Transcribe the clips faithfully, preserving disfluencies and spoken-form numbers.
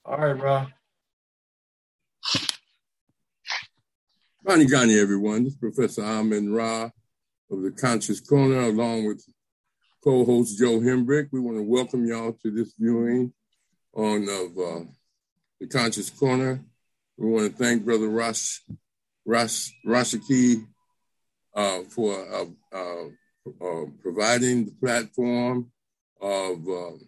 All right, bro. Ghani Ghani, everyone. This is Professor Amin Ra of the Conscious Corner, along with co-host Joe Hembrick. We want to welcome y'all to this viewing on of uh, the Conscious Corner. We want to thank Brother Rosh, Rosh, Rashaki uh, for uh, uh, uh, providing the platform of,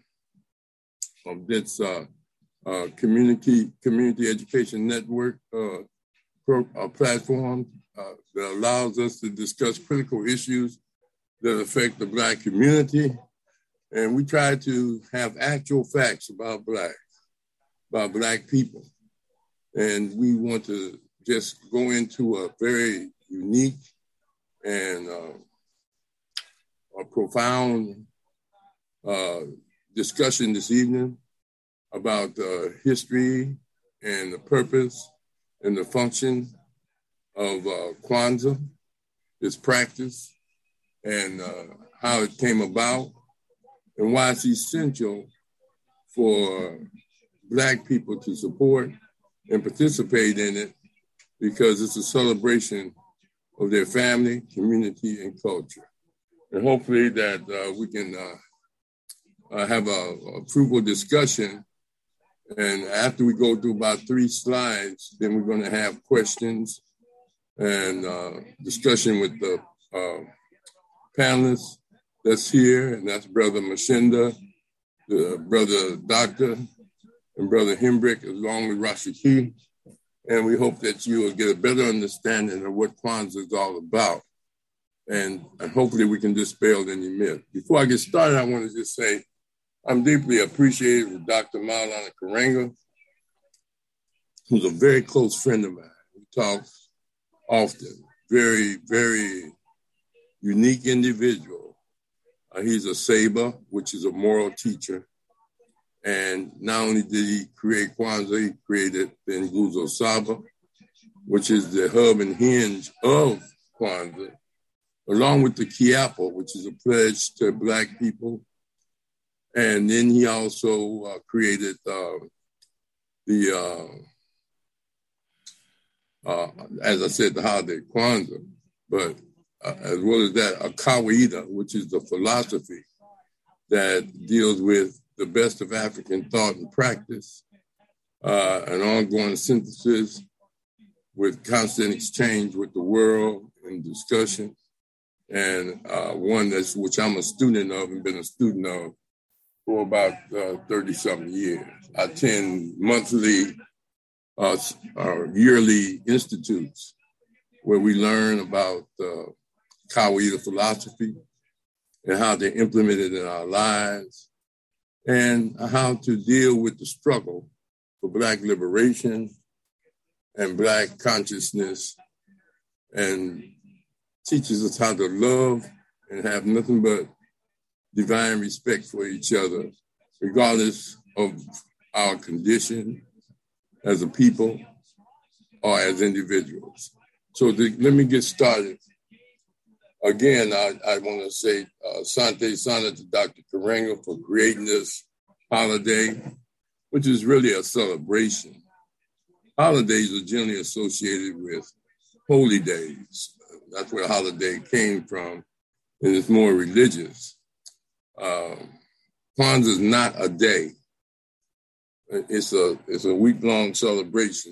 uh, of this uh, uh, community community education network uh, pro, uh, platform uh, that allows us to discuss critical issues that affect the Black community. And we try to have actual facts about Black, about Black people. And we want to just go into a very unique and uh, a profound uh, discussion this evening about uh, history and the purpose and the function of uh, Kwanzaa, its practice, and uh, how it came about, and why it's essential for Black people to support and participate in it, because it's a celebration of their family, community, and culture. And hopefully that uh, we can uh, uh, have a, a fruitful discussion. And after we go through about three slides, then we're going to have questions and uh, discussion with the uh, panelists that's here, and that's Brother Mashinda, the Brother Doctor, and Brother Hembrick, along with Rashaki. And we hope that you will get a better understanding of what Kwanzaa is all about. And, and hopefully we can dispel any myth. Before I get started, I want to just say I'm deeply appreciative of Doctor Maulana Karenga, who's a very close friend of mine. We talk often. Very, very unique individual. Uh, he's a Saba, which is a moral teacher. And not only did he create Kwanzaa, he created the Nguzo Saba, which is the hub and hinge of Kwanzaa, along with the Kiapo, which is a pledge to Black people. And then he also uh, created uh, the, uh, uh, as I said, the holiday Kwanzaa, but uh, as well as that, a Kawaida, which is the philosophy that deals with the best of African thought and practice, uh, an ongoing synthesis with constant exchange with the world and discussion, and uh, one that's which I'm a student of and been a student of for about uh, thirty-something years. I attend monthly, uh, uh, yearly institutes where we learn about uh, Kawaida philosophy and how they implement it in our lives, and how to deal with the struggle for Black liberation and Black consciousness, and teaches us how to love and have nothing but divine respect for each other, regardless of our condition as a people or as individuals. So the, let me get started. Again, I, I want to say uh, Sante Sana to Doctor Karenga for creating this holiday, which is really a celebration. Holidays are generally associated with holy days. That's where holiday came from, and it's more religious. Um, Kwanzaa is not a day. It's a it's a week-long celebration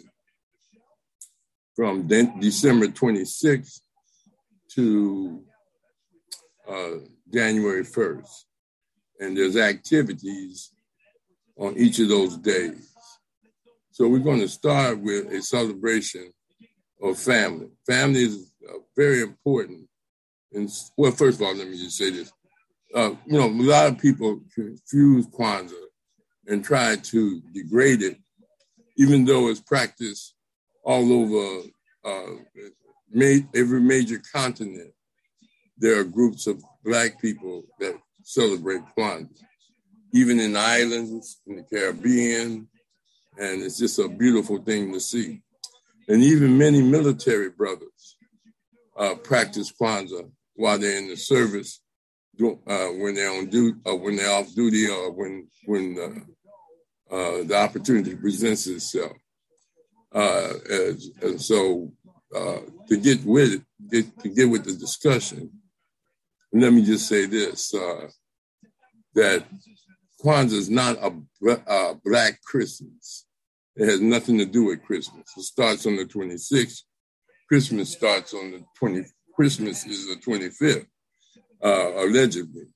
from de- December twenty-sixth to uh, January first. And there's activities on each of those days. So we're going to start with a celebration of family. Family is uh, very important. And well, first of all, let me just say this. Uh, you know, a lot of people confuse Kwanzaa and try to degrade it, even though it's practiced all over uh, ma- every major continent. There are groups of Black people that celebrate Kwanzaa, even in islands, in the Caribbean, and it's just a beautiful thing to see. And even many military brothers uh, practice Kwanzaa while they're in the service, uh, when they're on duty, or when they're off duty, or when when uh, uh, the opportunity presents itself. Uh, as, and so uh, to get with it, get, to get with the discussion, let me just say this, uh, that Kwanzaa is not a, a Black Christmas. It has nothing to do with Christmas. It starts on the twenty-sixth. Christmas starts on the twentieth. Christmas is the twenty-fifth, uh, allegedly,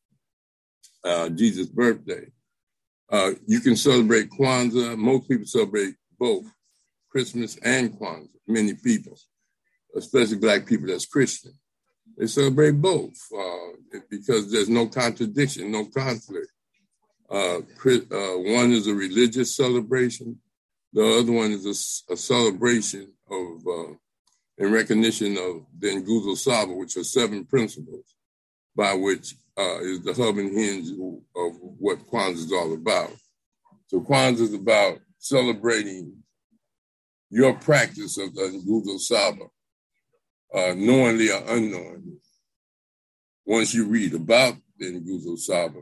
uh, Jesus' birthday. Uh, you can celebrate Kwanzaa. Most people celebrate both Christmas and Kwanzaa. Many people, especially Black people that's Christian, they celebrate both uh, because there's no contradiction, no conflict. Uh, uh, one is a religious celebration. The other one is a, a celebration of, uh, in recognition of the Nguzo Saba, which are seven principles by which uh, is the hub and hinge of what Kwanzaa is all about. So Kwanzaa is about celebrating your practice of the Nguzo Saba, uh, knowingly or unknowingly. Once you read about the Nguzo Saba,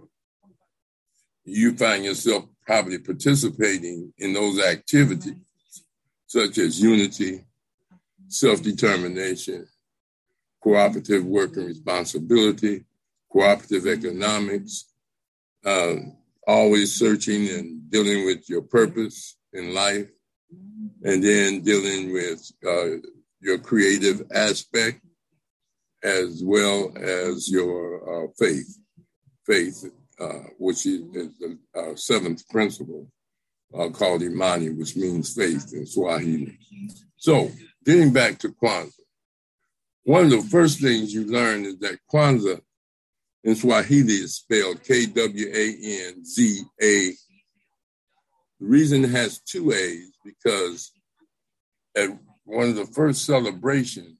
you find yourself probably participating in those activities, such as unity, self-determination, cooperative work and responsibility, cooperative economics, uh, always searching and dealing with your purpose in life, and then dealing with uh, your creative aspect as well as your uh, faith, faith, uh, which is the uh, seventh principle uh, called Imani, which means faith in Swahili. So getting back to Kwanzaa, one of the first things you learn is that Kwanzaa in Swahili is spelled K W A N Z A. The reason it has two A's because at one of the first celebrations,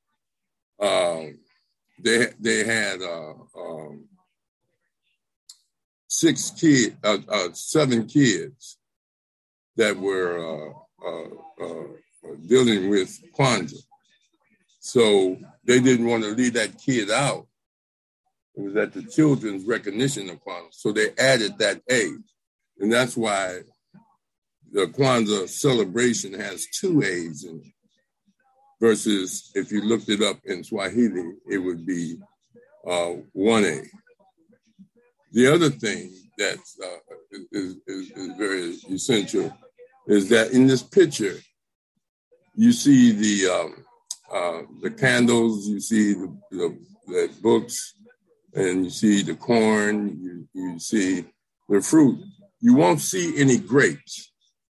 um, they they had uh, um, six kids, uh, uh, seven kids that were uh, uh, uh, dealing with Kwanzaa. So they didn't want to leave that kid out. It was at the children's recognition of Kwanzaa. So they added that A. And that's why the Kwanzaa celebration has two A's in it. Versus if you looked it up in Swahili, it would be uh, one A. The other thing that uh, is, is, is very essential is that in this picture, you see the um, uh, the candles, you see the, the, the books, and you see the corn, you, you see the fruit. You won't see any grapes.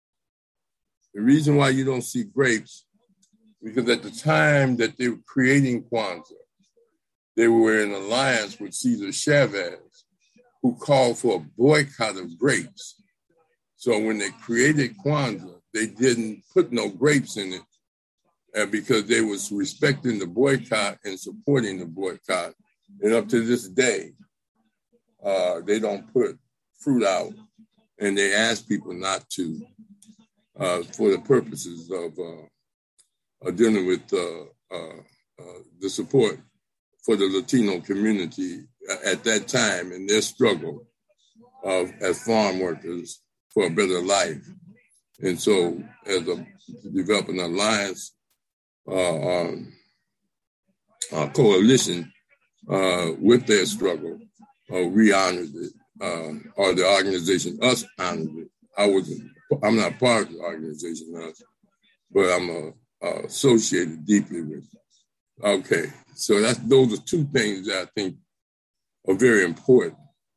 The reason why you don't see grapes, because at the time that they were creating Kwanzaa, they were in alliance with Cesar Chavez, who called for a boycott of grapes. So when they created Kwanzaa, they didn't put no grapes in it, and because they was respecting the boycott and supporting the boycott. And up to this day, uh, they don't put fruit out, and they ask people not to uh, for the purposes of uh, uh, dealing with uh, uh, uh, the support for the Latino community at that time in their struggle uh, as farm workers for a better life. And so as a to develop an alliance uh, um, uh, coalition uh, with their struggle, uh, we honored it, uh, or the organization, us honored it. I wasn't, I'm not part of the organization, us, but I'm uh, uh, associated deeply with it. Okay, so that's those are two things that I think are very important.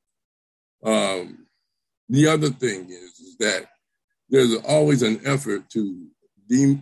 Um, the other thing is, is that there's always an effort to de-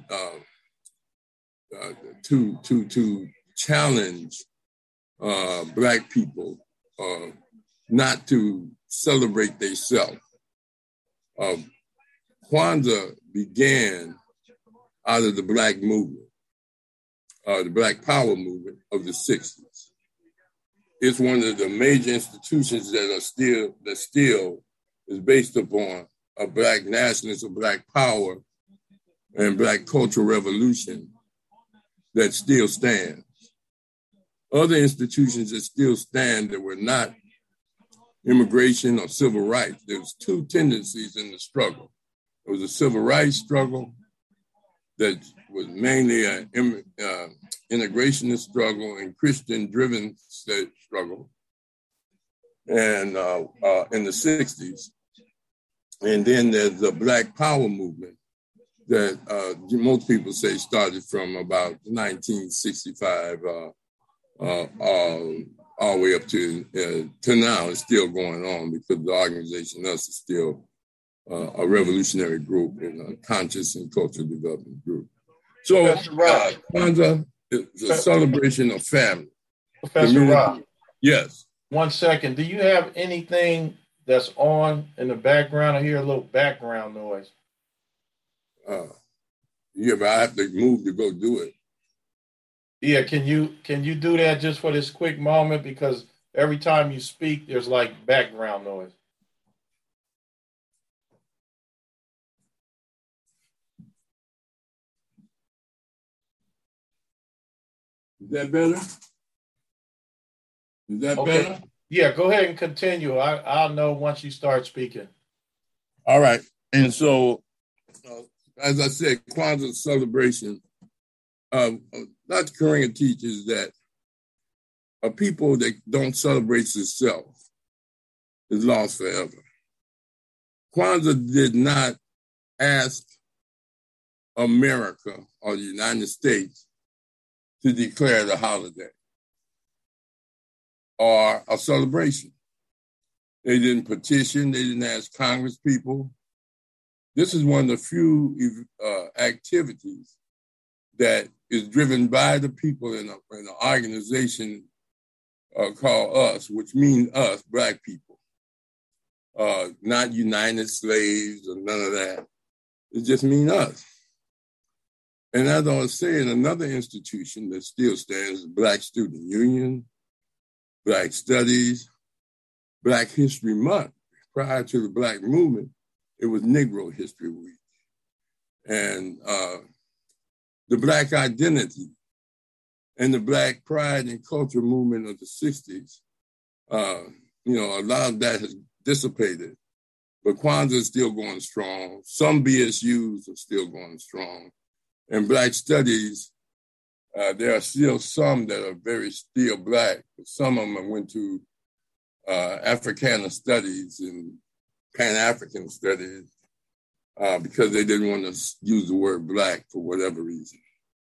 uh, uh, to to to challenge uh, Black people uh, not to celebrate themselves. Uh, Kwanzaa began out of the Black movement, uh, the Black Power movement of the sixties. It's one of the major institutions that are still that still is based upon a Black nationalism, Black power, and Black cultural revolution that still stands. Other institutions that still stand that were not immigration or civil rights. There was two tendencies in the struggle. There was a civil rights struggle that was mainly an uh, integrationist struggle and Christian-driven struggle, and uh, uh, in the sixties. And then there's the Black Power movement that uh, most people say started from about nineteen sixty-five uh, uh, uh, all the way up to uh, to now. It's still going on because the organization us is still uh, a revolutionary group and a conscious and cultural development group. So uh, Kwanzaa is a celebration of family. Professor Rob. Yes. One second. Do you have anything that's on in the background? I hear a little background noise. Uh, yeah, but I have to move to go do it. Yeah, can you can you do that just for this quick moment? Because every time you speak, there's like background noise. Is that better? Is that okay. better? Yeah, go ahead and continue. I, I'll know once you start speaking. All right. And so, uh, as I said, Kwanzaa celebration, uh, Doctor Karenga teaches that a people that don't celebrate itself is lost forever. Kwanzaa did not ask America or the United States to declare the holiday or a celebration. They didn't petition, they didn't ask Congress people. This is one of the few uh, activities that is driven by the people in, a, in an organization uh, called US, which means us, Black people, uh, not United Slaves or none of that. It just means us. And as I was saying, another institution that still stands is Black Student Union, Black Studies, Black History Month. Prior to the Black movement, it was Negro History Week. And uh, the Black identity and the Black pride and culture movement of the sixties, uh, you know, a lot of that has dissipated, but Kwanzaa is still going strong. Some B S Us are still going strong. And Black Studies, uh, there are still some that are very still Black, but some of them went to uh, Africana Studies and Pan-African Studies uh, because they didn't want to use the word Black for whatever reason.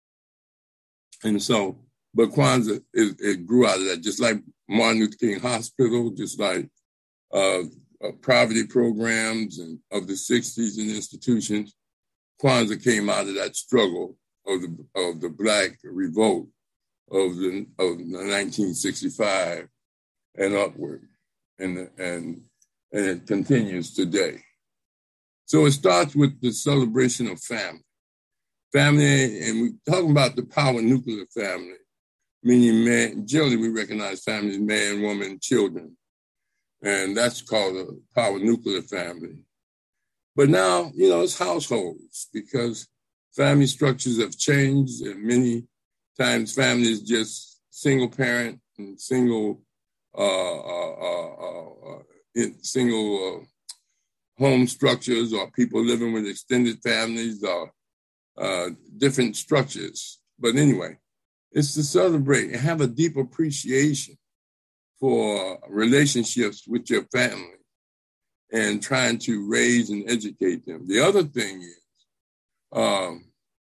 And so, but Kwanzaa, it, it grew out of that, just like Martin Luther King Hospital, just like uh, uh, poverty programs and of the sixties and institutions. Kwanzaa came out of that struggle of the of the Black revolt of the of nineteen sixty-five and upward, and and and it continues today. So it starts with the celebration of family, family, and we're talking about the power nuclear family, meaning man. Generally, we recognize family as man, woman, children, and that's called a power nuclear family. But now, you know, it's households because family structures have changed, and many times families just single parent and single, uh, uh, uh, uh, in single uh, home structures, or people living with extended families, or uh, different structures. But anyway, it's to celebrate and have a deep appreciation for relationships with your family and trying to raise and educate them. The other thing is um,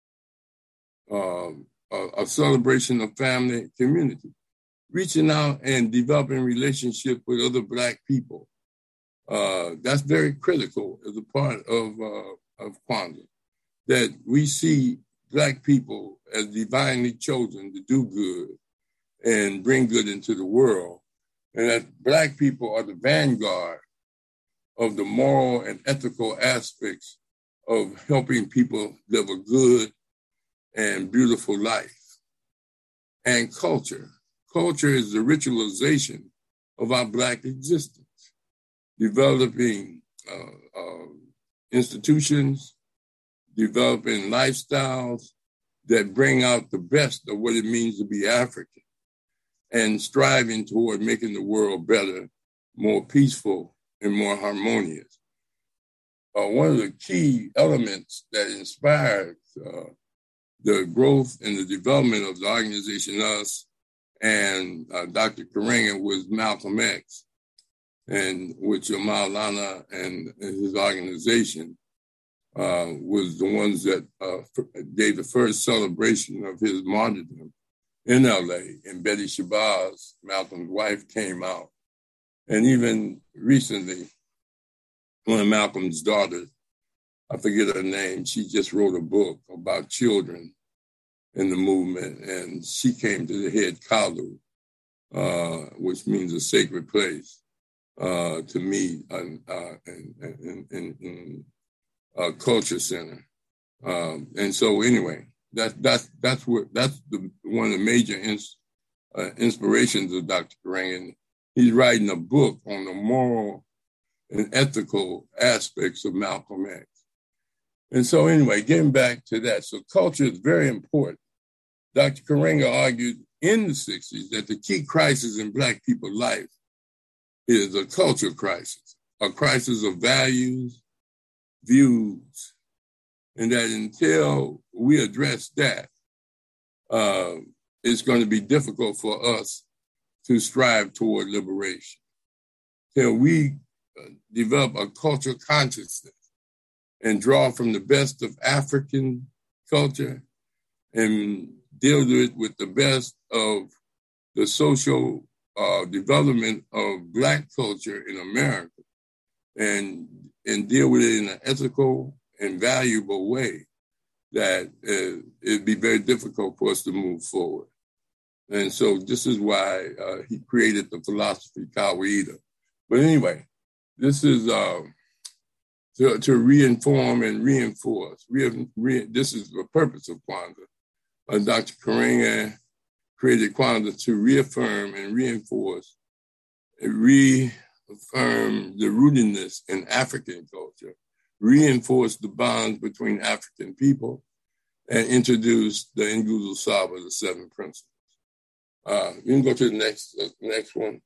um, a, a celebration of family and community, reaching out and developing relationships with other Black people. Uh, that's very critical as a part of, uh, of Kwanzaa, that we see Black people as divinely chosen to do good and bring good into the world, and that Black people are the vanguard of the moral and ethical aspects of helping people live a good and beautiful life. And culture. Culture is the ritualization of our Black existence, developing uh, uh, institutions, developing lifestyles that bring out the best of what it means to be African, and striving toward making the world better more peaceful, and more harmonious. Uh, one of the key elements that inspired uh, the growth and the development of the organization US and uh, Doctor Karenga was Malcolm X, and which Maulana and, and his organization uh, was the ones that uh, gave the first celebration of his martyrdom in L A. And Betty Shabazz, Malcolm's wife, came out. And even recently, one of Malcolm's daughters, I forget her name, she just wrote a book about children in the movement, and she came to the head Kalu, uh, which means a sacred place, uh, to meet uh, uh, in, in, in, in a culture center. Um, and so anyway, that, that's that's what that's the, one of the major ins, uh, inspirations of Doctor Karenga. He's writing a book on the moral and ethical aspects of Malcolm X. And so anyway, getting back to that, so culture is very important. Doctor Karenga argued in the sixties that the key crisis in Black people's life is a culture crisis, a crisis of values, views, and that until we address that, uh, it's going to be difficult for us to strive toward liberation. Till we uh, develop a cultural consciousness and draw from the best of African culture and deal with it with the best of the social uh, development of Black culture in America, and and deal with it in an ethical and valuable way, that uh, it'd be very difficult for us to move forward. And so this is why uh, he created the philosophy Kawaida. But anyway, this is uh, to, to reinform and reinforce. Re, re, this is the purpose of Kwanzaa. Uh, Doctor Karenga created Kwanzaa to reaffirm and reinforce, and reaffirm the rootedness in African culture, reinforce the bonds between African people, and introduce the Nguzo Saba, the seven principles. Uh, you can go to the next uh, next one.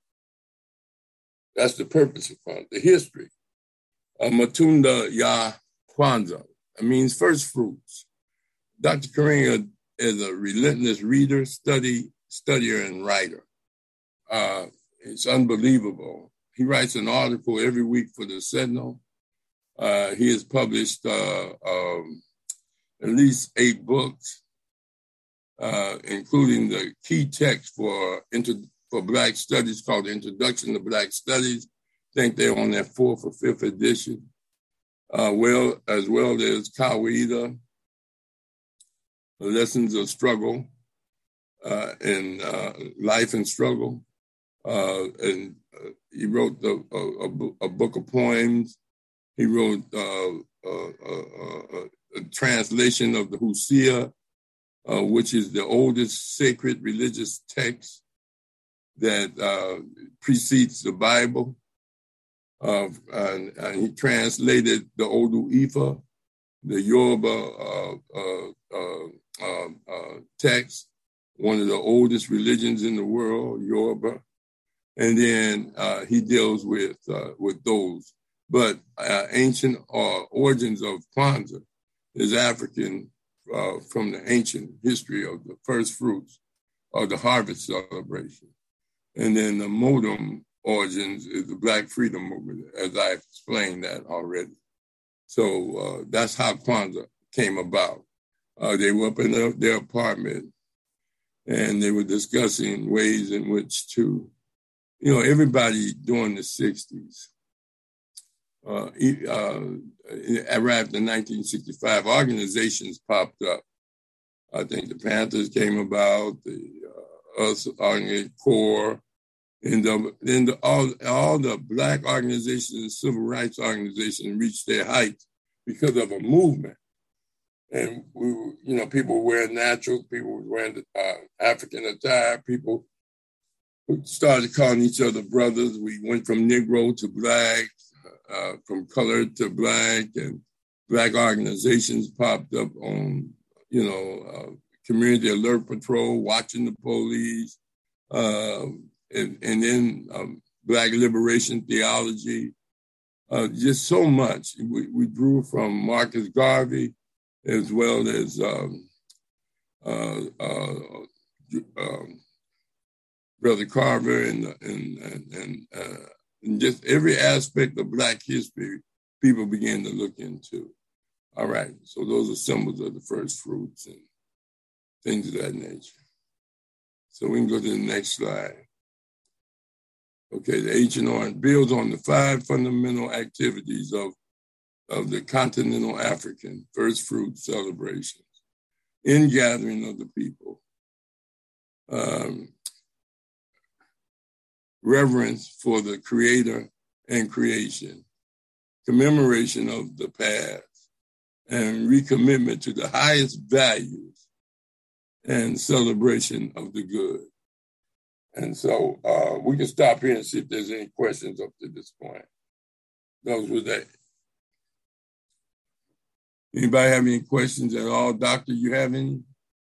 That's the purpose of Kwanzaa, the history. Uh, Matunda Ya Kwanzaa. It means first fruits. Doctor Karenga is a relentless reader, study, studier, and writer. Uh, it's unbelievable. He writes an article every week for the Sentinel. Uh, he has published uh, um, at least eight books, uh, including the key text for inter- for Black Studies called The Introduction to Black Studies. I think they're on their fourth or fifth edition. Uh, well, as well as Kawaida, The Lessons of Struggle uh, and uh, Life and Struggle. Uh, and uh, he wrote the, a, a, a book of poems. He wrote uh, uh, uh, uh, a translation of the Hosea, uh, which is the oldest sacred religious text that uh, precedes the Bible. Uh, and, and he translated the Odu Ifa, the Yoruba uh, uh, uh, uh, uh, text, one of the oldest religions in the world, Yoruba. And then uh, he deals with uh, with those. But uh, ancient uh, origins of Kwanzaa is African uh, from the ancient history of the first fruits of the harvest celebration. And then the modem origins is the Black Freedom Movement, as I explained that already. So uh, that's how Kwanzaa came about. Uh, they were up in their, their apartment, and they were discussing ways in which to, you know, everybody during the sixties, uh, uh, arrived in nineteen sixty-five, organizations popped up. I think the Panthers came about, the uh, us Organized Core, and the, then the, all, all the Black organizations and civil rights organizations reached their height because of a movement. And we were, you know, people were wearing natural, people were wearing uh, African attire, people started calling each other brothers. We went from Negro to Black, uh, from colored to Black, and Black organizations popped up on, you know, uh, Community Alert Patrol, Watching the Police, uh, and, and then um, Black liberation theology, uh, just so much. We, we drew from Marcus Garvey as well as um, uh, uh, um, Brother Carver and, and, and, and, uh, and just every aspect of Black history people began to look into. All right, so those are symbols of the first fruits and things of that nature. So we can go to the next slide. Okay, the Ancient Orient builds on the five fundamental activities of, of the continental African first fruit celebrations, ingathering of the people, um, reverence for the creator and creation, commemoration of the past, and recommitment to the highest values and celebration of the good. And so uh, we can stop here and see if there's any questions up to this point. Those were that. Anybody have any questions at all? Doctor, you have any?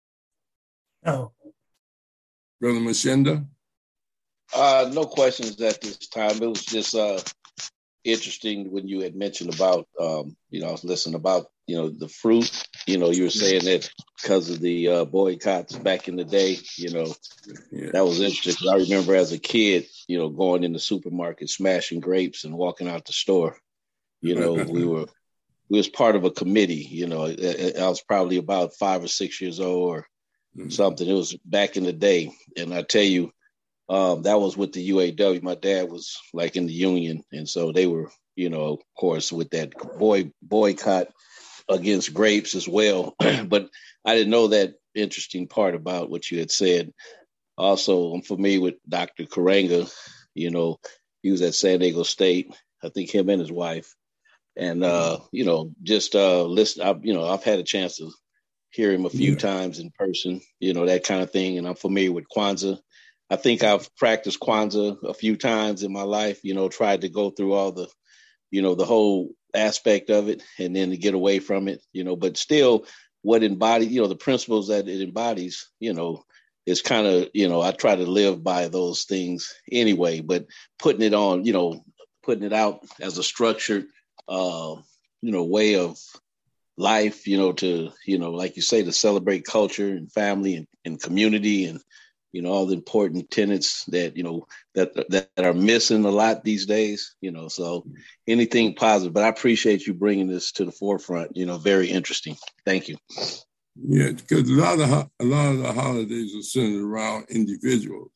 No. Brother Mashenda? Uh, no questions at this time. It was just uh, interesting when you had mentioned about, um, you know, I was listening about, you know, the fruit. You know, you were saying that because of the uh, boycotts back in the day, you know, yeah. That was interesting. I remember as a kid, you know, going in the supermarket, smashing grapes and walking out the store. You know, we were, we was part of a committee, you know, I, I was probably about five or six years old or mm-hmm. something. It was back in the day. And I tell you, um, that was with the U A W. My dad was like in the union. And so they were, you know, of course, with that boy boycott against grapes as well. But I didn't know that interesting part about what you had said. Also, I'm familiar with Doctor Karenga. You know, he was at San Diego State. I think him and his wife. And, uh, you know, just uh, listen, I, you know, I've had a chance to hear him a few yeah. times in person, you know, that kind of thing. And I'm familiar with Kwanzaa. I think I've practiced Kwanzaa a few times in my life, you know, tried to go through all the, you know, the whole aspect of it and then to get away from it, you know, but still what embodies, you know, the principles that it embodies, you know, is kind of, you know, I try to live by those things anyway, but putting it on, you know, putting it out as a structured, uh, you know, way of life, you know, to, you know, like you say, to celebrate culture and family and, and community and, you know, all the important tenets that, you know, that, that are missing a lot these days, you know, so anything positive, but I appreciate you bringing this to the forefront, you know, very interesting. Thank you. Yeah, because a lot of, a lot of the holidays are centered around individuals,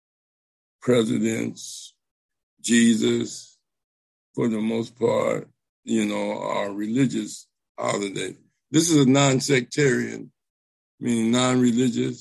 presidents, Jesus, for the most part, you know, are religious holiday. This is a non-sectarian, meaning non-religious,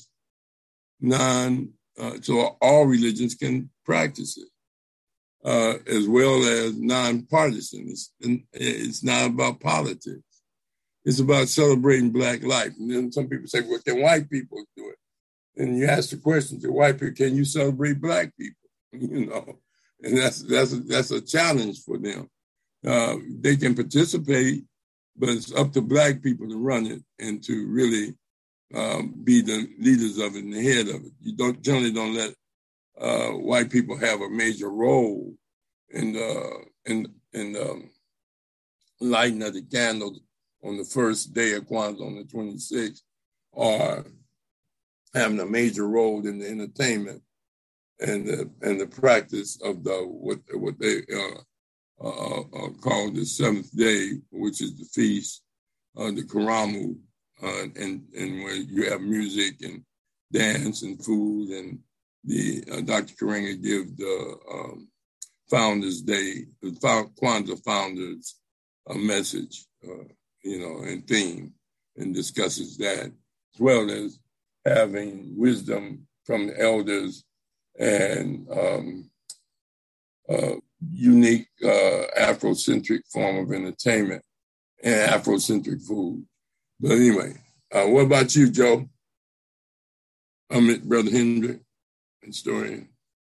non, uh, so all religions can practice it, uh, as well as non-partisan. It's, it's not about politics. It's about celebrating Black life. And then some people say, well, can white people do it? And you ask the question to white people, can you celebrate Black people? You know, and that's, that's, a, that's a challenge for them. Uh, they can participate, but it's up to Black people to run it and to really Um, be the leaders of it and the head of it. You don't generally don't let uh, white people have a major role in uh, in in um, lighting of the candles on the first day of Kwanzaa on the twenty-sixth, or having a major role in the entertainment and the and the practice of the what what they uh, uh, uh, call the seventh day, which is the feast, uh, the Karamu. Uh, and and where you have music and dance and food, and the uh, Doctor Karenga gives the um, Founders Day, the Kwanzaa Founders a message, uh, you know, and theme, and discusses that, as well as having wisdom from the elders and um, uh, unique uh, Afrocentric form of entertainment and Afrocentric food. But anyway, uh, what about you, Joe? I'm um, Brother Hendrick, historian.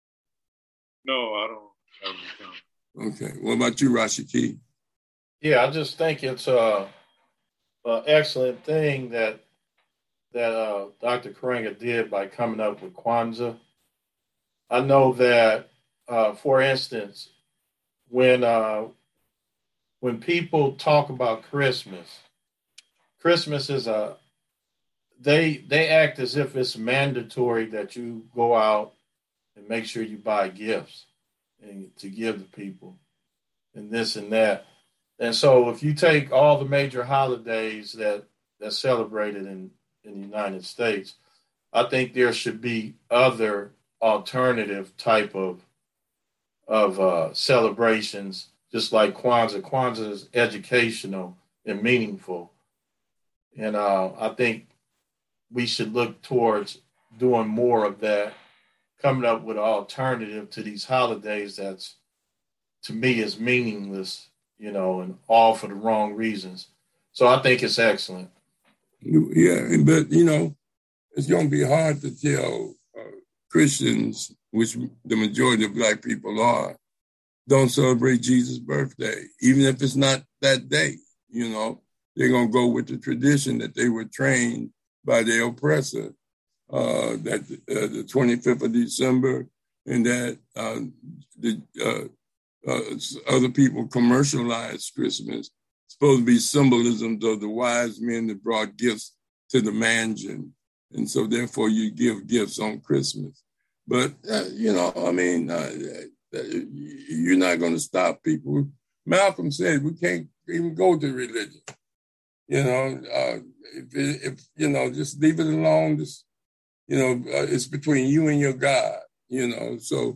No, I don't have any comment. Okay. What about you, Rashiki? Yeah, I just think it's a, a excellent thing that that uh, Doctor Karenga did by coming up with Kwanzaa. I know that uh, for instance, when uh, when people talk about Christmas, Christmas is a they they act as if it's mandatory that you go out and make sure you buy gifts and to give to people and this and that. And so if you take all the major holidays that that's celebrated in, in the United States, I think there should be other alternative type of of uh, celebrations, just like Kwanzaa. Kwanzaa is educational and meaningful. And uh, I think we should look towards doing more of that, coming up with an alternative to these holidays that's, to me, is meaningless, you know, and all for the wrong reasons. So I think it's excellent. Yeah, but, you know, it's going to be hard to tell uh, Christians, which the majority of Black people are, don't celebrate Jesus' birthday, even if it's not that day, you know. They're going to go with the tradition that they were trained by their oppressor, uh, that uh, the twenty-fifth of December, and that uh, the uh, uh, other people commercialize Christmas. It's supposed to be symbolisms of the wise men that brought gifts to the mansion. And so therefore you give gifts on Christmas. But, uh, you know, I mean, uh, you're not going to stop people. Malcolm said we can't even go to religion. You know, uh, if, if, you know, just leave it alone. Just, you know, uh, it's between you and your God, you know. So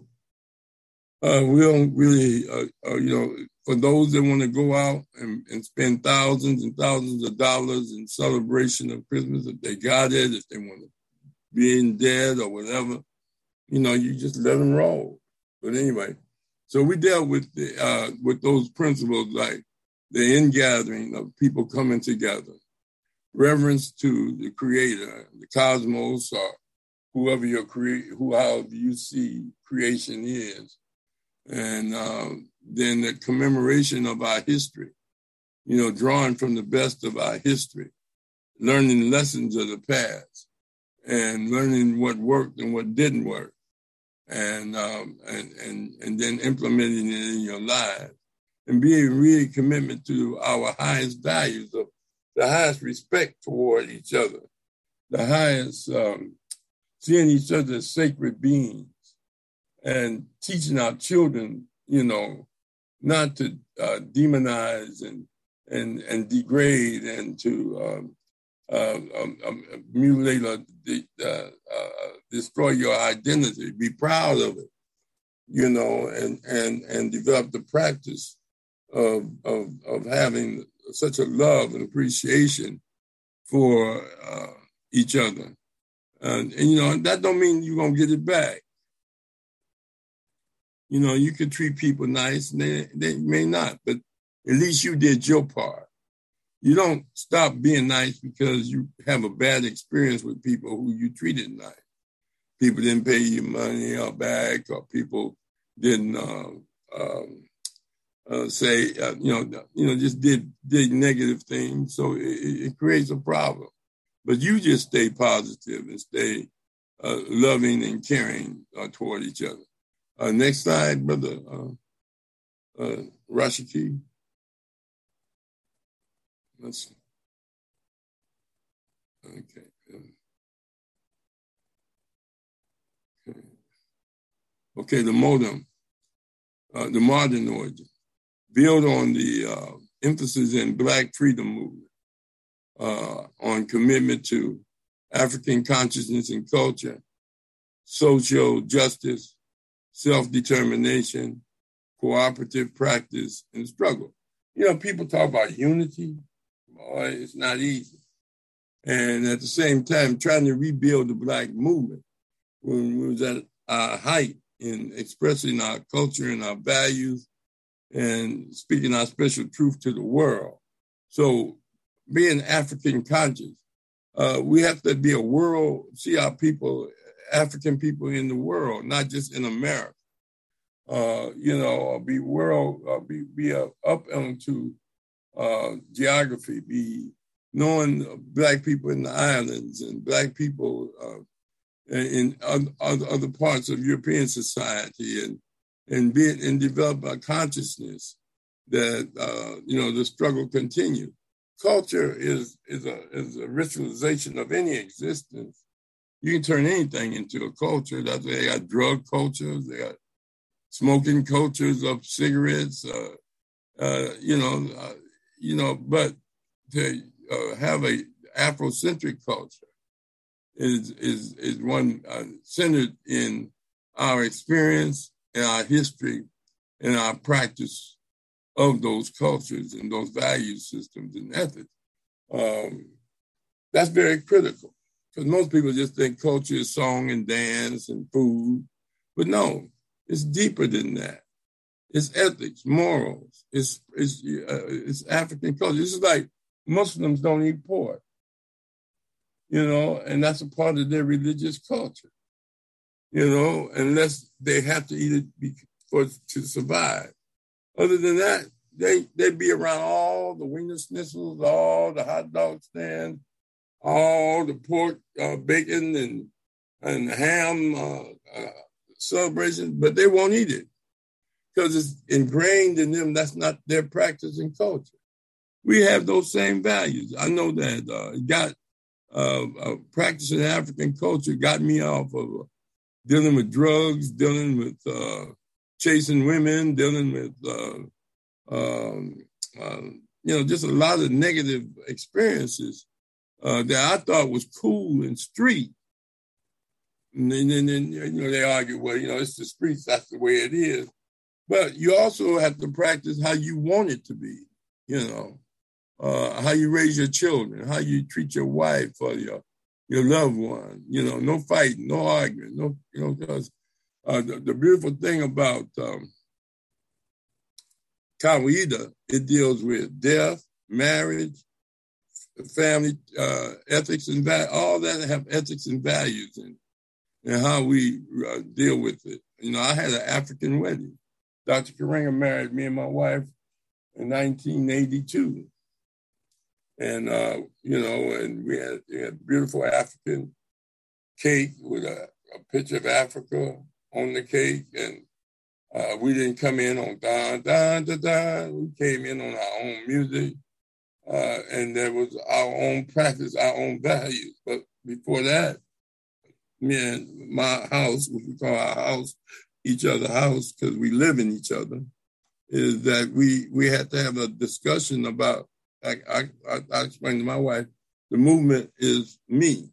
uh, we don't really, uh, uh, you know, for those that want to go out and, and spend thousands and thousands of dollars in celebration of Christmas, if they got it, if they want to be in debt or whatever, you know, you just let them roll. But anyway, so we dealt with the, uh, with those principles like the ingathering of people coming together, reverence to the Creator, the cosmos, or whoever your cre- who however you see creation is, and um, then the commemoration of our history. You know, drawing from the best of our history, learning lessons of the past, and learning what worked and what didn't work, and um, and and and then implementing it in your life. And being really commitment to our highest values of the highest respect toward each other, the highest um, seeing each other as sacred beings, and teaching our children, you know, not to uh, demonize and and and degrade and to um, uh, um, um, mutilate or de- uh, uh, destroy your identity. Be proud of it, you know, and and and develop the practice Of, of of having such a love and appreciation for uh, each other, and, and you know that don't mean you're gonna get it back. You know, you can treat people nice, and they they may not, but at least you did your part. You don't stop being nice because you have a bad experience with people who you treated nice. People didn't pay you money or back, or people didn't. Uh, um, Uh, say, uh, you know, you know, just did did negative things, so it, it creates a problem. But you just stay positive and stay uh, loving and caring uh, toward each other. Uh, next slide, brother uh, uh, Rashiki. Let's okay. Okay, okay the modem, uh, the modern origin. Build on the uh, emphasis in Black freedom movement, uh, on commitment to African consciousness and culture, social justice, self-determination, cooperative practice, and struggle. You know, people talk about unity. Boy, it's not easy. And at the same time, trying to rebuild the Black movement when we was at our height in expressing our culture and our values and speaking our special truth to the world. So being African conscious, uh, we have to be a world, see our people, African people in the world, not just in America. Uh, you know, be world, uh, be, be uh, up onto uh, geography, be knowing Black people in the islands and Black people uh, in, in other, other parts of European society and and be and develop a consciousness that uh, you know the struggle continues. Culture is is a is a ritualization of any existence. You can turn anything into a culture. That's why they got drug cultures, they got smoking cultures of cigarettes. Uh, uh, you know, uh, you know, but to uh, have a Afrocentric culture is is is one uh, centered in our experience and our history and our practice of those cultures and those value systems and ethics. Um, that's very critical because most people just think culture is song and dance and food, but no, it's deeper than that. It's ethics, morals. It's it's uh, it's African culture. This is like Muslims don't eat pork, you know, and that's a part of their religious culture, you know, unless they have to eat it for to survive. Other than that, they they'd be around all the wiener schnitzels, all the hot dog stands, all the pork, uh, bacon, and and ham uh, uh, celebrations, but they won't eat it because it's ingrained in them. That's not their practice and culture. We have those same values. I know that uh, it got uh, uh, practicing African culture got me off of uh, dealing with drugs, dealing with uh, chasing women, dealing with uh, um, uh, you know just a lot of negative experiences uh, that I thought was cool and street. And then, and then you know they argue, well, you know it's the streets, that's the way it is. But you also have to practice how you want it to be, you know, uh, how you raise your children, how you treat your wife or your your loved one, you know, no fighting, no arguing, no, you know, because uh, the, the beautiful thing about um, Kawaida, it deals with death, marriage, family, uh, ethics and values, all that have ethics and values and, and how we uh, deal with it. You know, I had an African wedding. Doctor Karenga married me and my wife in nineteen eighty-two. And, uh, you know, and we had, we had beautiful African cake with a, a picture of Africa on the cake. And uh, we didn't come in on da, da, da, da. We came in on our own music. Uh, and there was our own practice, our own values. But before that, me and my house, which we call our house, each other's house, because we live in each other, is that we we had to have a discussion about, I, I, I explained to my wife, the movement is me.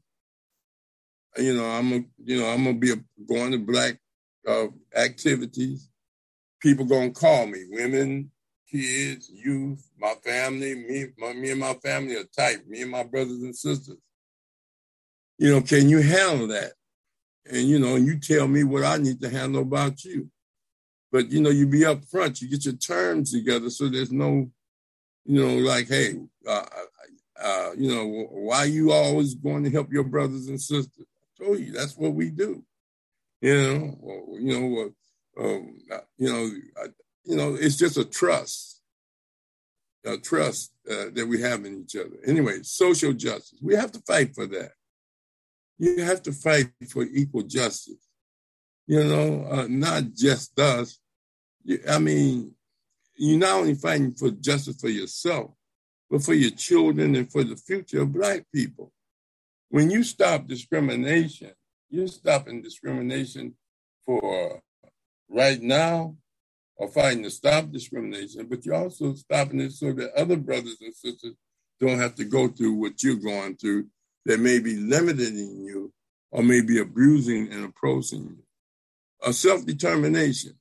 You know, I'm a, you know, I'm gonna be a, going to black uh, activities. People gonna call me, women, kids, youth, my family, me, my, me and my family are tight, me and my brothers and sisters. You know, can you handle that? And, you know, you tell me what I need to handle about you. But, you know, you be up front, you get your terms together so there's no, you know, like, hey, uh, uh, you know, why you always going to help your brothers and sisters? I told you, that's what we do. You know, or, you know, uh, um, you know, uh, you know, it's just a trust, a trust uh, that we have in each other. Anyway, social justice, we have to fight for that. You have to fight for equal justice, you know, uh, not just us. I mean, you're not only fighting for justice for yourself, but for your children and for the future of Black people. When you stop discrimination, you're stopping discrimination for right now or fighting to stop discrimination, but you're also stopping it so that other brothers and sisters don't have to go through what you're going through that may be limiting you or may be abusing and approaching you. A self-determination.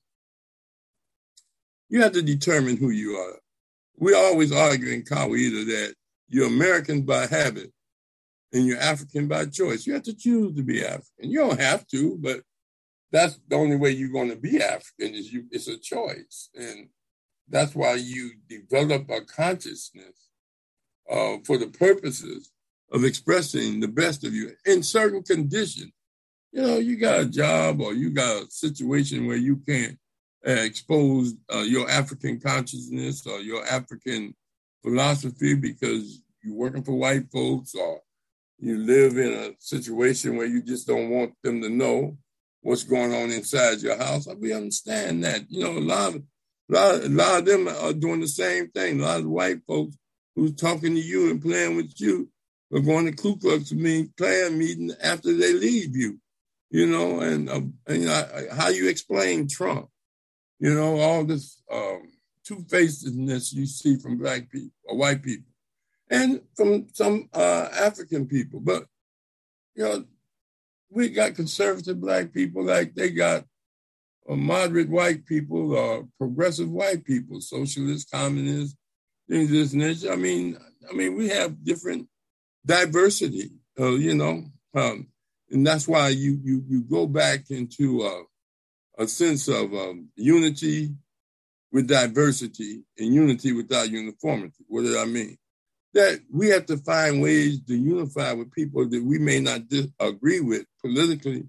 You have to determine who you are. We always argue in Kawaida that you're American by habit and you're African by choice. You have to choose to be African. You don't have to, but that's the only way you're going to be African is you. It's a choice. And that's why you develop a consciousness uh, for the purposes of expressing the best of you in certain conditions. You know, you got a job or you got a situation where you can't uh, expose uh, your African consciousness or your African philosophy because you're working for white folks or you live in a situation where you just don't want them to know. what's going on inside your house. We understand that. You know, a lot of, a lot, a lot of them are doing the same thing. A lot of white folks who's talking to you and playing with you are going to Ku Klux Klan meeting after they leave you. You know, and, uh, and you know, how you explain Trump, you know, all this um, two-facedness you see from black people or white people and from some uh, African people. But, you know, we got conservative black people like they got uh, moderate white people or progressive white people, socialists, communists, things this and this. I mean, I mean, we have different diversity, uh, you know, um, and that's why you you you go back into uh, a sense of um, unity with diversity and unity without uniformity. What did I mean? That we have to find ways to unify with people that we may not agree with politically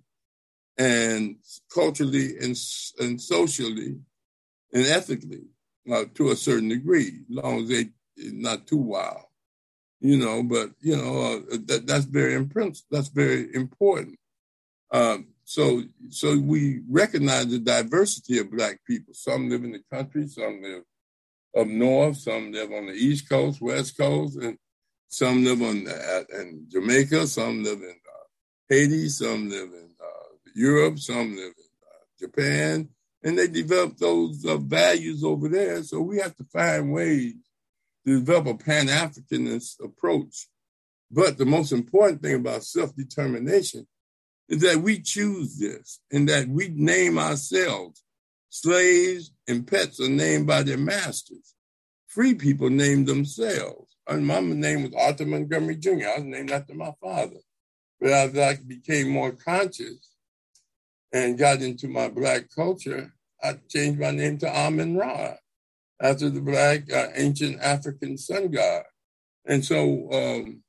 and culturally and, and socially and ethically uh, to a certain degree, as long as they not too wild. You know, but, you know, uh, that, that's very imp- that's very important. Um, so so we recognize the diversity of black people. Some live in the country, some live up north, some live on the East Coast, West Coast, and some live on uh, in Jamaica, some live in uh, Haiti, some live in uh, Europe, some live in uh, Japan, and they develop those uh, values over there. So we have to find ways to develop a Pan-Africanist approach. But the most important thing about self-determination is that we choose this and that we name ourselves. Slaves and pets are named by their masters. Free people name themselves. And my name was Arthur Montgomery Junior I was named after my father. But as I became more conscious and got into my black culture, I changed my name to Amen-Ra, after the black uh, ancient African sun god. And so, um,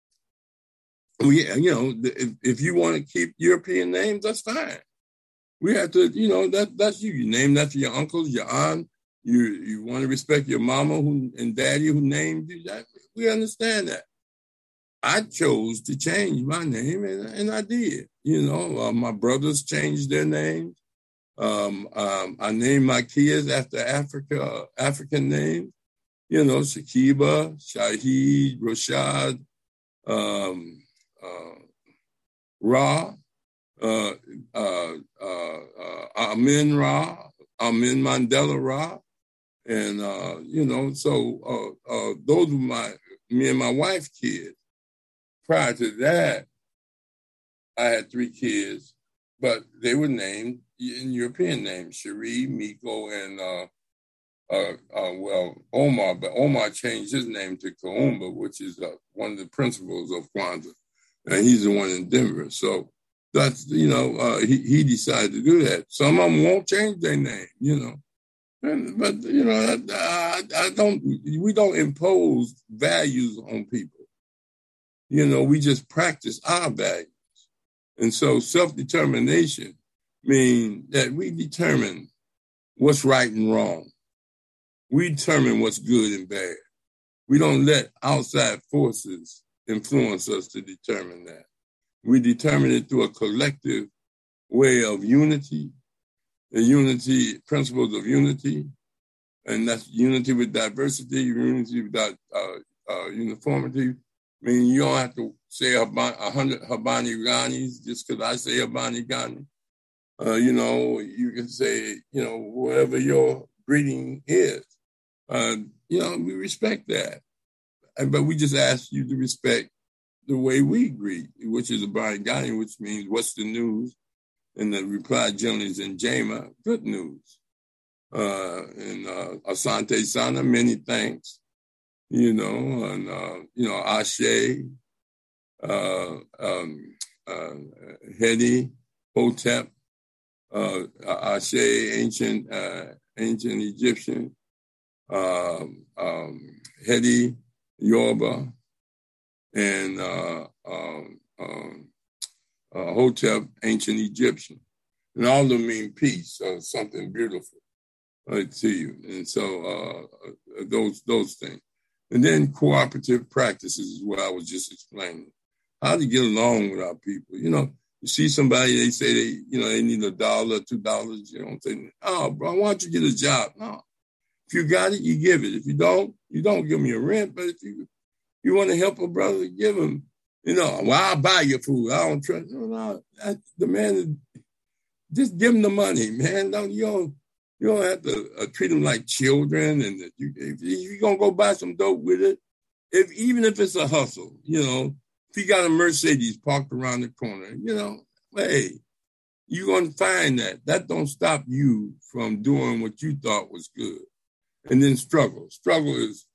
we, you know, if, if you want to keep European names, that's fine. We have to, you know, that that's you. You name that for your uncles, your aunt. You you want to respect your mama who and daddy who named you. That, we understand that. I chose to change my name, and, and I did. You know, uh, my brothers changed their names. Um, um, I named my kids after Africa, African names, you know, Shakiba, Shahid, Rashad, um, uh, Ra, uh, uh, uh, uh, Amen-Ra, Amen Mandela Ra. And, uh, you know, so uh, uh, those were my, me and my wife's kids. Prior to that, I had three kids, but they were named in European names, Cherie, Miko, and, uh, uh, uh, well, Omar, but Omar changed his name to Kaumba, which is uh, one of the principles of Kwanzaa, and he's the one in Denver. So that's, you know, uh, he, he decided to do that. Some of them won't change their name, you know, and, but, you know, I, I don't, we don't impose values on people. You know, we just practice our values. And so self-determination means that we determine what's right and wrong. We determine what's good and bad. We don't let outside forces influence us to determine that. We determine it through a collective way of unity, the unity, principles of unity, and that's unity with diversity, unity without uh, uh, uniformity. I mean, you don't have to say a hundred Habani Ghanis just because I say Habani Ghani. Uh, you know, you can say, you know, whatever your greeting is. Uh, you know, we respect that. And, but we just ask you to respect the way we greet, which is Habani Ghani, which means what's the news? And the reply generally is in Jama, good news. Uh, and uh, Asante Sana, many thanks. You know, and, uh, you know, Ashe, uh, um, uh, Hedi, Hotep, uh, Ashe, ancient, uh, ancient Egyptian, um, um, Hedi, Yoruba, and uh, um, um, uh, Hotep, ancient Egyptian. And all of them mean peace or something beautiful uh, to you. And so uh, those those things. And then cooperative practices is what I was just explaining. How to get along with our people. You know, You see somebody, they say they, you know, they need a dollar, two dollars. You don't say, oh, bro, why don't you get a job? No. If you got it, you give it. If you don't, you don't give me a rent. But if you you want to help a brother, give him, you know, well, I'll buy your food. I don't trust. No, no. That, the man, just give him the money, man. Don't you don't you don't have to uh, treat them like children. And you, if you're gonna go buy some dope with it, if even if it's a hustle, you know, if you got a Mercedes parked around the corner, you know, hey, you're gonna find that. That don't stop you from doing what you thought was good. And then struggle. Struggle is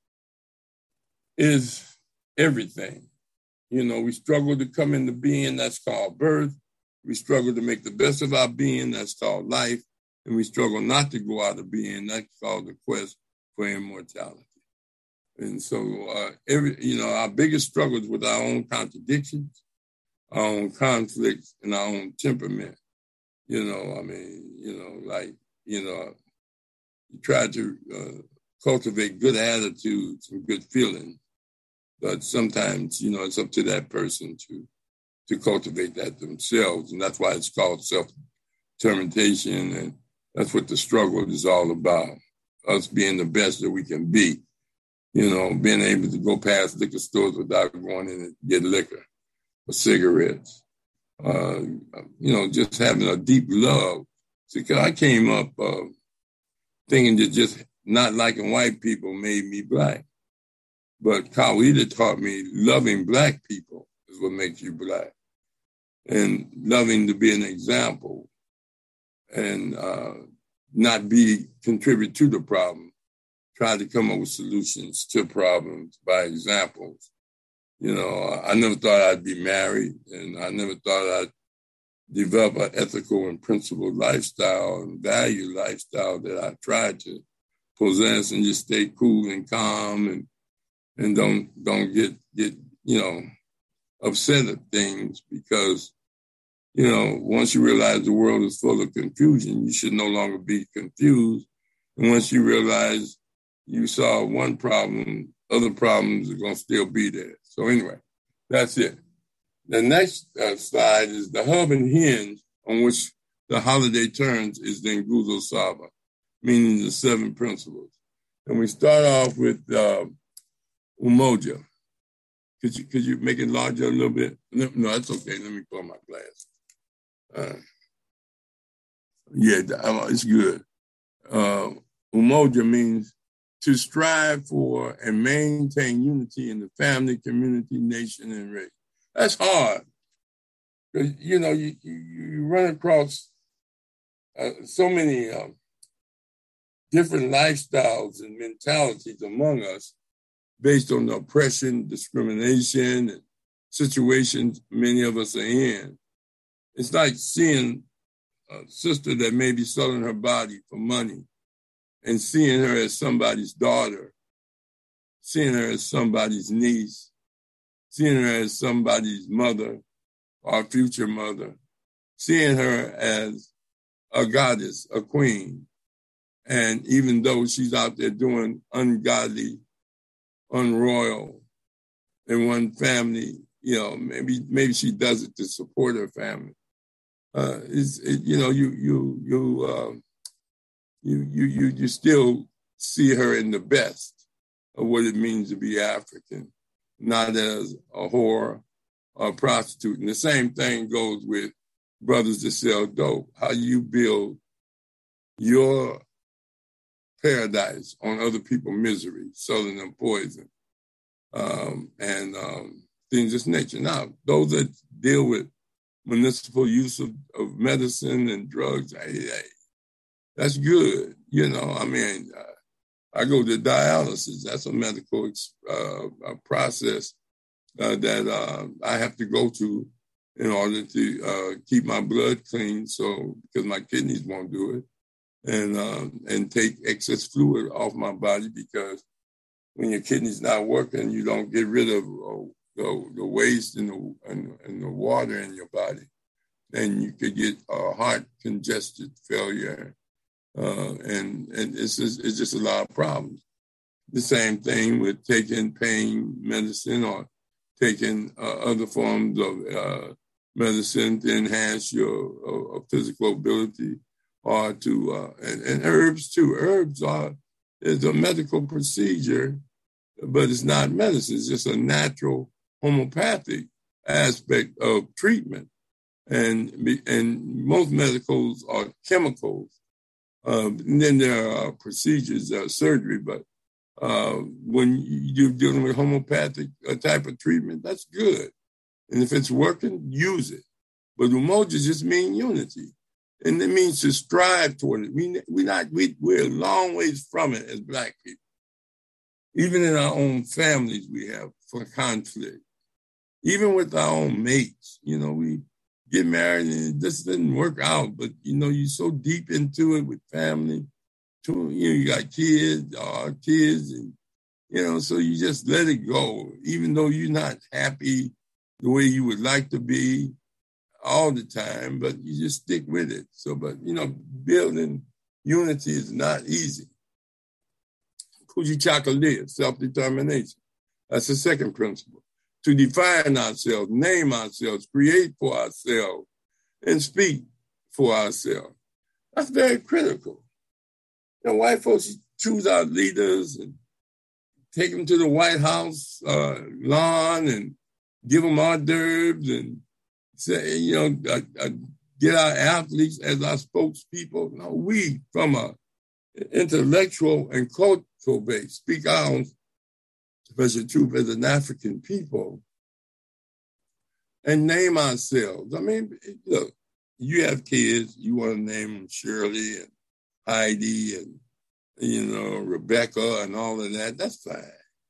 is everything. You know, we struggle to come into being, that's called birth. We struggle to make the best of our being, that's called life. And we struggle not to go out of being, that's called the quest for immortality. And so, uh, every you know, our biggest struggles with our own contradictions, our own conflicts, and our own temperament. You know, I mean, you know, like, you know, you try to uh, cultivate good attitudes and good feelings. But sometimes, you know, it's up to that person to to cultivate that themselves. And that's why it's called self-determination. And that's what the struggle is all about, us being the best that we can be. You know, being able to go past liquor stores without going in and get liquor or cigarettes. Uh, you know, just having a deep love. See, 'cause I came up uh, thinking that just not liking white people made me black. But Khalida taught me loving black people is what makes you black. And loving to be an example and uh, not be, contribute to the problem. Try to come up with solutions to problems by examples. You know, I never thought I'd be married, and I never thought I'd develop an ethical and principled lifestyle and value lifestyle that I tried to possess and just stay cool and calm and and don't don't get get you know upset at things, because you know once you realize the world is full of confusion, you should no longer be confused. And once you realize you solve one problem, other problems are going to still be there. So anyway, that's it. The next uh, slide is the hub and hinge on which the holiday turns is the Nguzo Saba, meaning the seven principles. And we start off with uh, Umoja. Could you could you make it larger a little bit? No, no, that's okay. Let me pull my glass. Uh, yeah, it's good. Uh, Umoja means to strive for and maintain unity in the family, community, nation, and race. That's hard. Because, you know, you, you, you run across uh, so many um, different lifestyles and mentalities among us based on the oppression, discrimination, and situations many of us are in. It's like seeing a sister that may be selling her body for money and seeing her as somebody's daughter, seeing her as somebody's niece, seeing her as somebody's mother or future mother, seeing her as a goddess, a queen. And even though she's out there doing ungodly, unroyal in one family, you know, maybe maybe she does it to support her family. Uh, it's, it, you know, you you you uh, you you you you still see her in the best of what it means to be African, not as a whore or a prostitute. And the same thing goes with brothers that sell dope. How you build your paradise on other people's misery, selling them poison, um, and um, things of this nature. Now, those that deal with municipal use of, of medicine and drugs, hey, hey, that's good. You know, I mean, uh, I go to dialysis. That's a medical uh, a process uh, that uh, I have to go to in order to uh, keep my blood clean. So, because my kidneys won't do it, and uh, and take excess fluid off my body, because when your kidneys not working, you don't get rid of uh, the, the waste and the and, and the water in your body, and you could get uh, heart congested failure. Uh, and and it's just, it's just a lot of problems. The same thing with taking pain medicine or taking uh, other forms of uh, medicine to enhance your uh, physical ability, or to, uh, and, and herbs too. Herbs are, is a medical procedure, but it's not medicine. It's just a natural homeopathic aspect of treatment. And, and most medicals are chemicals. Uh, and then there are procedures, uh, surgery, but uh, when you're dealing with homeopathic uh, type of treatment, that's good. And if it's working, use it. But umoja just means unity. And it means to strive toward it. We, we're, not, we, we're a long ways from it as Black people. Even in our own families, we have conflict. Even with our own mates, you know, we get married and it just didn't work out. But, you know, you're so deep into it with family. You know, you got kids, uh, kids, and, you know, so you just let it go. Even though you're not happy the way you would like to be all the time, but you just stick with it. So, but, you know, building unity is not easy. Kujichagulia, self-determination. That's the second principle. To define ourselves, name ourselves, create for ourselves, and speak for ourselves. That's very critical. You know, white folks choose our leaders and take them to the White House uh, lawn and give them hors d'oeuvres and say, you know, uh, uh, get our athletes as our spokespeople. No, we, from a intellectual and cultural base, speak our own special truth as an African people and name ourselves. I mean, look, you have kids, you want to name them Shirley and Heidi and, you know, Rebecca and all of that. That's fine.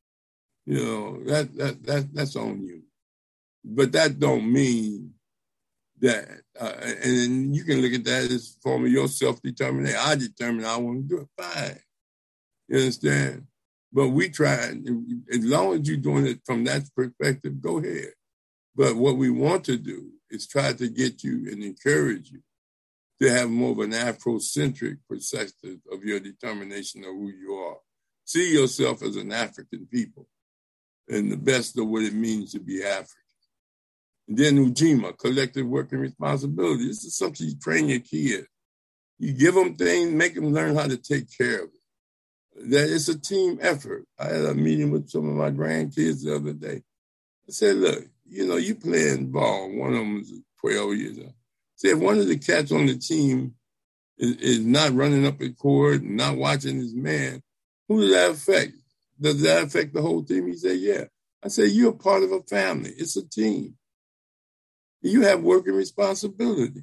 You know, that that that that's on you. But that don't mean that, uh, and you can look at that as a form of your self-determination. I determine I want to do it, fine. You understand? But we try, as long as you're doing it from that perspective, go ahead. But what we want to do is try to get you and encourage you to have more of an Afrocentric perspective of your determination of who you are. See yourself as an African people and the best of what it means to be African. And then Ujima, collective working responsibility. This is something you train your kids. You give them things, make them learn how to take care of it. That it's a team effort. I had a meeting with some of my grandkids the other day. I said, look, you know, you playing ball. One of them was twelve years old. I said, if one of the cats on the team is, is not running up the court and not watching his man, who does that affect? Does that affect the whole team? He said, yeah. I said, you're a part of a family. It's a team. You have working responsibility.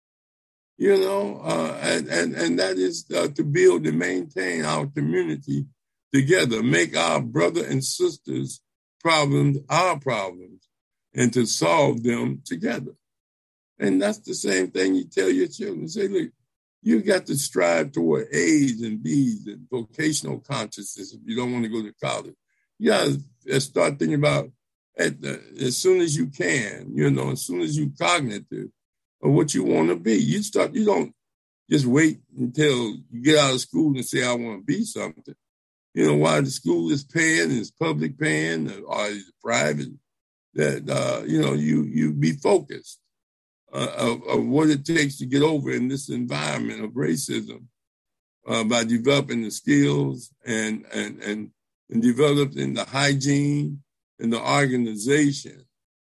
You know, uh, and, and, and that is uh, to build and maintain our community together, make our brother and sisters' problems our problems, and to solve them together. And that's the same thing you tell your children. Say, look, you got to strive toward A's and B's and vocational consciousness if you don't want to go to college. You got to start thinking about at the, as soon as you can, you know, as soon as you're cognitive, or what you want to be. You start, you don't just wait until you get out of school and say, I want to be something. You know, while the school is paying, it's public paying, or it's private, that, uh, you know, you you be focused uh, of, of what it takes to get over in this environment of racism uh, by developing the skills and, and, and, and developing the hygiene and the organization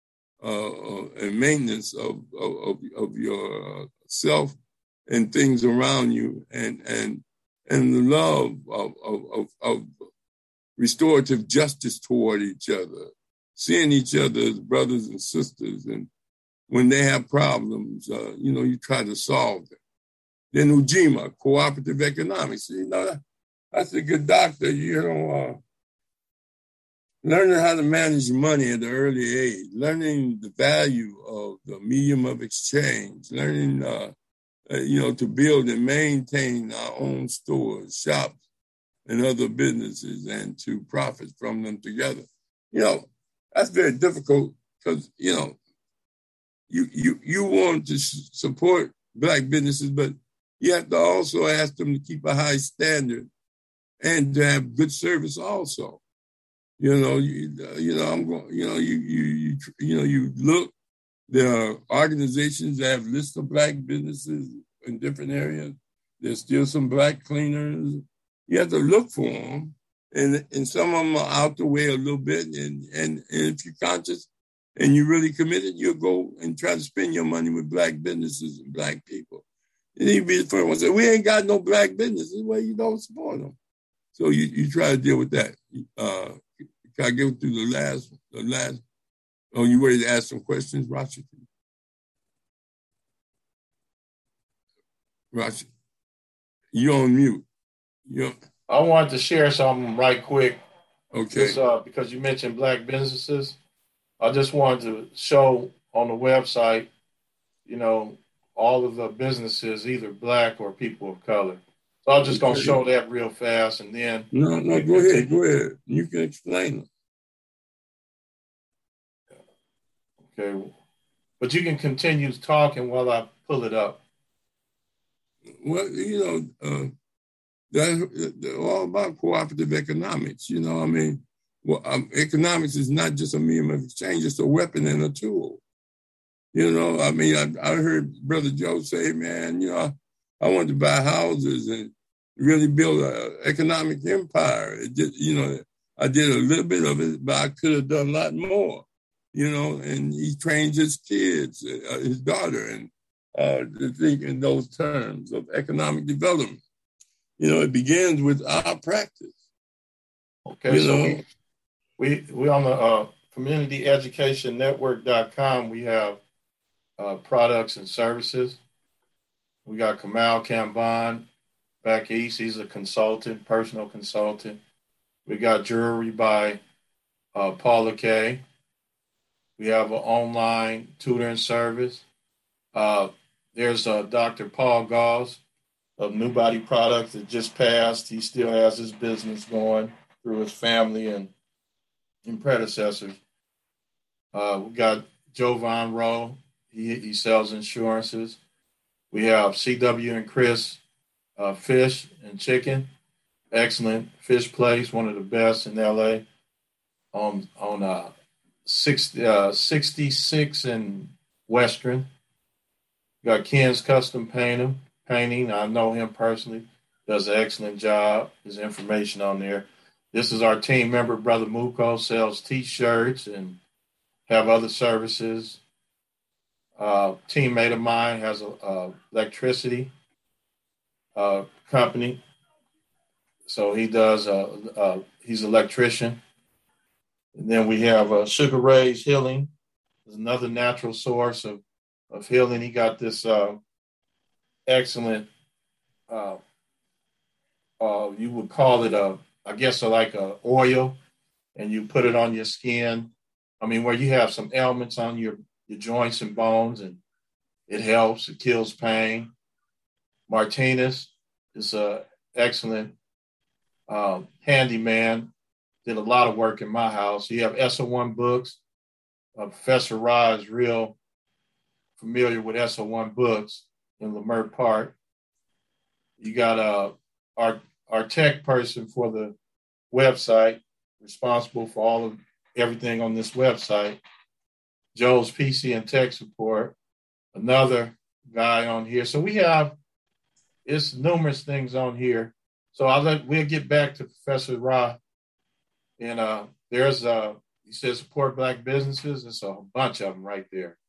Uh, and maintenance of of, of yourself and things around you, and and and the love of, of of of restorative justice toward each other, seeing each other as brothers and sisters, and when they have problems, uh, you know, you try to solve them. Then Ujima, cooperative economics. You know, that, that's a good doctor. You know. Uh, Learning how to manage money at an early age, learning the value of the medium of exchange, learning, uh, uh, you know, to build and maintain our own stores, shops, and other businesses, and to profit from them together. You know, that's very difficult because, you know, you, you, you want to support Black businesses, but you have to also ask them to keep a high standard and to have good service also. You know, you, you know, I'm going. You know, you, you, you, you know, you look There are organizations that have lists of black businesses in different areas. There's still some black cleaners. You have to look for them. And, and some of them are out the way a little bit. And, and, and if you're conscious and you're really committed, you'll go and try to spend your money with black businesses and black people. And you'd be the first one to say, we ain't got no black businesses. Well, you don't support them. So you, you try to deal with that. Uh, can I get through the last, the last? Oh, you ready to ask some questions, Rashi? Rashi, you're on mute. You're... I wanted to share something right quick. Okay. Just, uh, because you mentioned black businesses, I just wanted to show on the website, you know, all of the businesses, either black or people of color. So I'm just okay. going to show that real fast, and then... No, no, go ahead, go ahead. You can explain them. Okay. But you can continue talking while I pull it up. Well, you know, uh, that's, they're all about cooperative economics. You know, I mean, well, um, economics is not just a medium of exchange; it's a weapon and a tool. You know, I mean, I, I heard Brother Joe say, "Man, you know, I, I wanted to buy houses and really build an economic empire." It just, you know, I did a little bit of it, but I could have done a lot more. You know, and he trains his kids, uh, his daughter, and uh, to think in those terms of economic development. You know, it begins with our practice. Okay, you so know? we we we on the uh, community education network dot com. We have uh, products and services. We got Kamal Kamban back east. He's a consultant, personal consultant. We got jewelry by uh, Paula Kay. We have an online tutoring service. Uh, there's uh, Doctor Paul Gauss of New Body Products that just passed. He still has his business going through his family and, and predecessors. Uh, we got Jovan Rowe. He, he sells insurances. We have C W and Chris uh, Fish and Chicken. Excellent fish place, one of the best in L A on, on uh, sixty, uh, sixty-six and Western. Got Ken's Custom Painting. Painting. I know him personally. Does an excellent job. There's information on there. This is our team member, Brother Muko, sells T-shirts and have other services. Uh, teammate of mine has a, a electricity uh, company. So he does, uh, uh, he's an electrician. And then we have uh, Sugar Ray's Healing. There's another natural source of, of healing. He got this uh, excellent, uh, uh, you would call it a, I guess a, like a oil, and you put it on your skin. I mean, where you have some ailments on your, your joints and bones, and it helps. It kills pain. Martinez is an excellent um, handyman. Did a lot of work in my house. You have S O one Books. Uh, Professor Ra is real familiar with S O one Books in Leimert Park. You got uh, our our tech person for the website, responsible for all of everything on this website. Joe's P C and Tech Support. Another guy on here. So we have it's numerous things on here. So I'll let we'll get back to Professor Ra. And uh, there's, uh, he says, support black businesses. There's a bunch of them right there.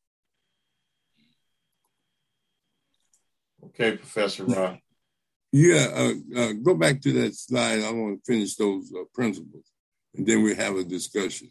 Okay, Professor Ra. Yeah, uh, uh, go back to that slide. I want to finish those uh, principles, and then we have a discussion.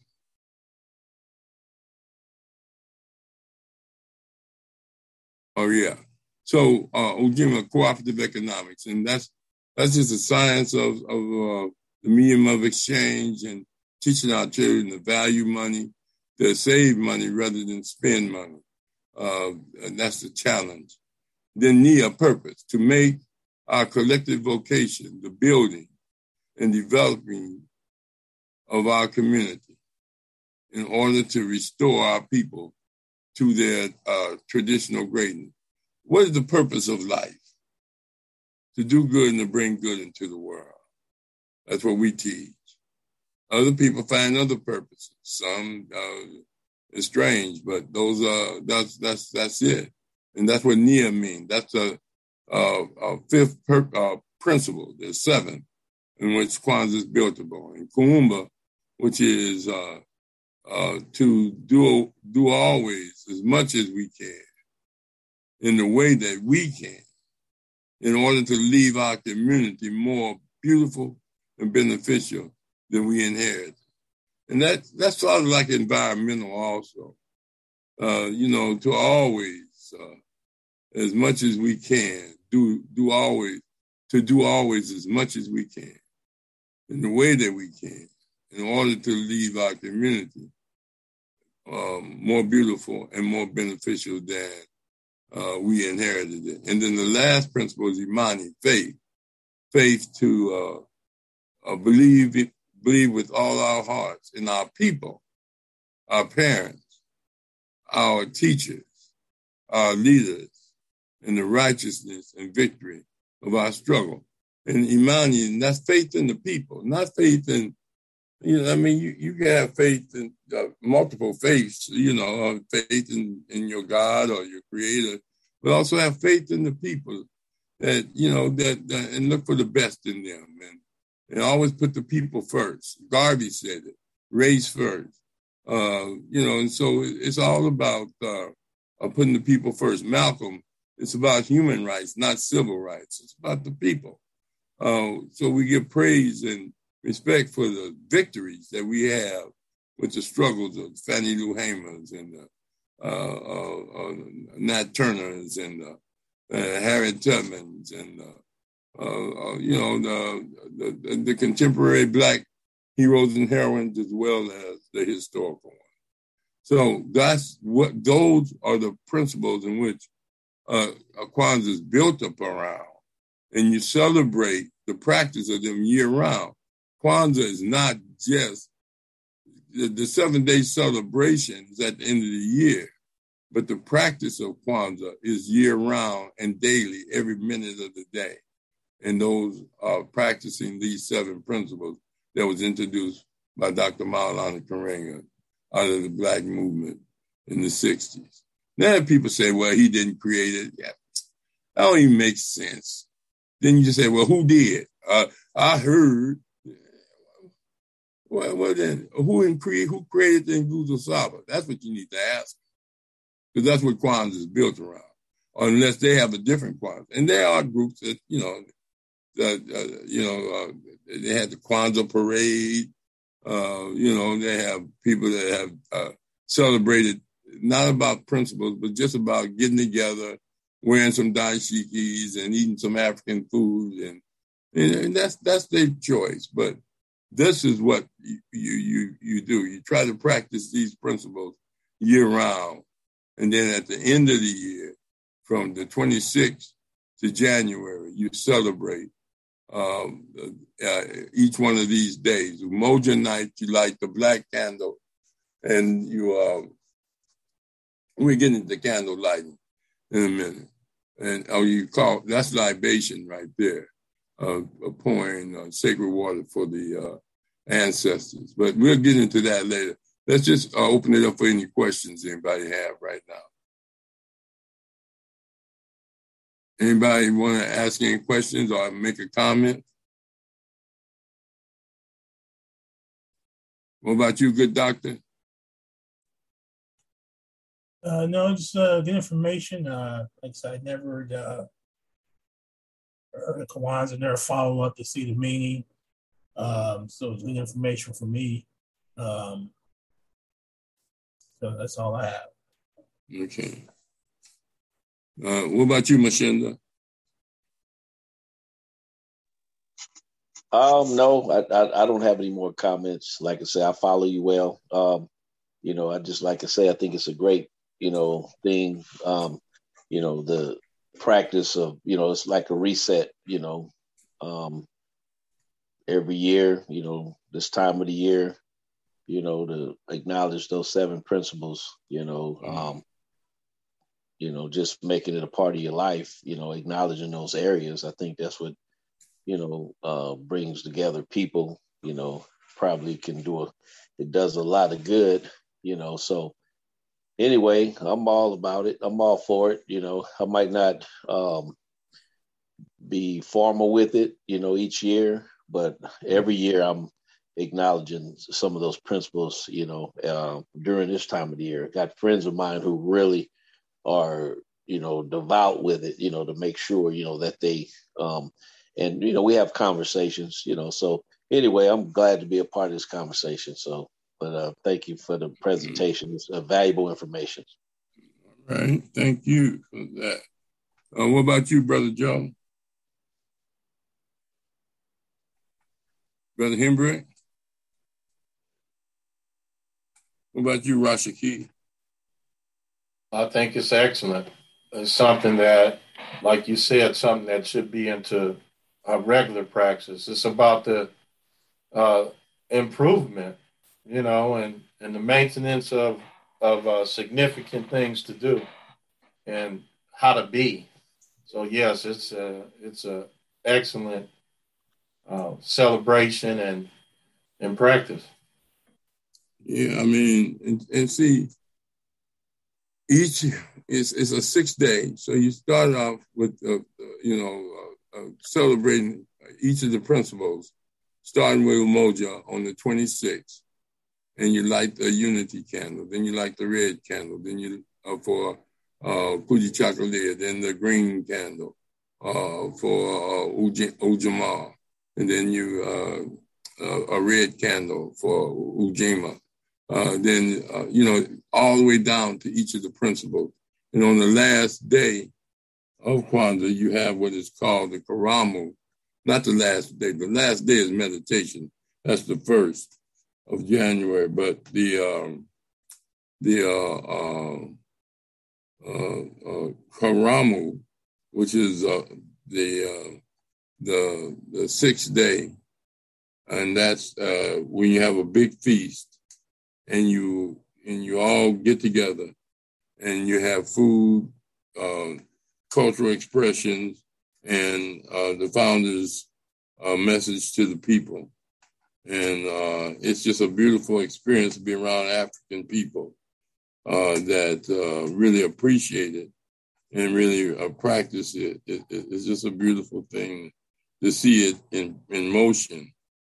Oh, yeah. So uh, we'll give them a cooperative economics, and that's that's just the science of, of uh, the medium of exchange and teaching our children to value money, to save money rather than spend money. Uh, and that's the challenge. Then need a purpose to make our collective vocation, the building and developing of our community in order to restore our people to their uh, traditional greatness. What is the purpose of life? To do good and to bring good into the world. That's what we teach. Other people find other purposes. Some uh, It's strange, but those are that's that's that's it, and that's what Nia means. That's a, a, a fifth per, uh, principle. There's seven in which Kwanzaa is built upon. And Kuumba, which is uh, uh, to do do always as much as we can in the way that we can, in order to leave our community more beautiful and beneficial than we inherited. And that that's sort of like environmental also. Uh, you know, to always, uh, as much as we can, do do always, to do always as much as we can, in the way that we can, in order to leave our community um, more beautiful and more beneficial than uh, we inherited it. And then the last principle is Imani, faith. Faith to uh, uh, believe it, believe with all our hearts in our people, our parents, our teachers, our leaders, in the righteousness and victory of our struggle. And Imani, and that's faith in the people, not faith in, you know, I mean, you, you can have faith in uh, multiple faiths, you know, uh, faith in, in your God or your creator, but also have faith in the people that, you know, that, that and look for the best in them. And, and always put the people first. Garvey said it, race first. Uh, you know, and so it's all about uh, uh, putting the people first. Malcolm, it's about human rights, not civil rights. It's about the people. Uh, so we give praise and respect for the victories that we have with the struggles of Fannie Lou Hamers and the, uh, uh, uh, Nat Turners and uh, uh, Harriet Tubmans and, uh, uh, uh, you know, the, the, the contemporary Black heroes and heroines as well as the historical one. So that's what, those are the principles in which uh, Kwanzaa is built up around. And you celebrate the practice of them year round. Kwanzaa is not just the, the seven day celebrations at the end of the year, but the practice of Kwanzaa is year round and daily, every minute of the day. And those are practicing these seven principles that was introduced by Doctor Maulana Karenga out of the Black movement in the sixties. Now people say, well, he didn't create it. Yeah, that don't even make sense. Then you just say, well, who did? Uh, I heard. Well, well then, who, in cre- who created the Nguzo Saba? That's what you need to ask. Because that's what Kwanzaa is built around. Or unless they have a different Kwanzaa. And there are groups that, you know, that, uh, you know, uh, they had the Kwanzaa parade. Uh, you know, they have people that have uh, celebrated not about principles, but just about getting together, wearing some dashikis and eating some African food, and, and and that's that's their choice. But this is what you you you do. You try to practice these principles year round, and then at the end of the year, from the twenty-sixth to January, you celebrate um, uh, each one of these days. Umoja night, you light the black candle, and you. Uh, we're getting into candle lighting in a minute. And oh, you call that's libation right there, uh, pouring uh, sacred water for the uh, ancestors. But we'll get into that later. Let's just uh, open it up for any questions anybody have right now. Anybody want to ask any questions or make a comment? What about you, good doctor? Uh, no, just uh, good information. Uh, like I said, I never uh, heard of Kwanzaa, never follow up to see the meaning. Um, so it's good information for me. Um, so that's all I have. Okay. Uh, what about you, Mashinda? Um, no, I, I I don't have any more comments. Like I said, I follow you well. Um, you know, I just like I say, I think it's a great, you know, thing. Um, you know, the practice of, you know, it's like a reset, you know, um, every year, you know, this time of the year, you know, to acknowledge those seven principles, you know, um, you know, just making it a part of your life, you know, acknowledging those areas. I think that's what, you know, uh, brings together people, you know, probably can do a, it does a lot of good, you know, so anyway, I'm all about it. I'm all for it. You know, I might not um, be formal with it, you know, each year, but every year I'm acknowledging some of those principles, you know, uh, during this time of the year. Got friends of mine who really are, you know, devout with it, you know, to make sure, you know, that they, um, and, you know, we have conversations, you know, so anyway, I'm glad to be a part of this conversation. So, but uh, thank you for the presentation. It's uh, valuable information. All right. Thank you for that. Uh, what about you, Brother Joe? Brother Hembrick? What about you, Rashaki? I think it's excellent. It's something that, like you said, something that should be into a regular practice. It's about the uh, improvement, you know, and, and the maintenance of of uh, significant things to do and how to be. So yes, it's a it's a excellent uh, celebration and and practice. Yeah, I mean, and, and see, each is is a six day. So you start off with, uh, you know, uh, uh, celebrating each of the principles, starting with Umoja on the twenty-sixth, and you light the unity candle. Then you light the red candle. Then you uh, for uh, Puji Chakalia. Then the green candle uh, for uh, Uj- Ujamaa, and then you uh, uh, a red candle for Ujima. Uh, then, uh, you know, all the way down to each of the principles. And on the last day of Kwanzaa, you have what is called the Karamu. Not the last day. The last day is meditation. That's the first of January. But the um, the uh, uh, uh, uh, Karamu, which is uh, the uh, the the sixth day, and that's uh, when you have a big feast. And you and you all get together, and you have food, uh, cultural expressions, and uh, the founder's uh, message to the people. And uh, it's just a beautiful experience to be around African people uh, that uh, really appreciate it and really uh, practice it. It, it. It's just a beautiful thing to see it in, in motion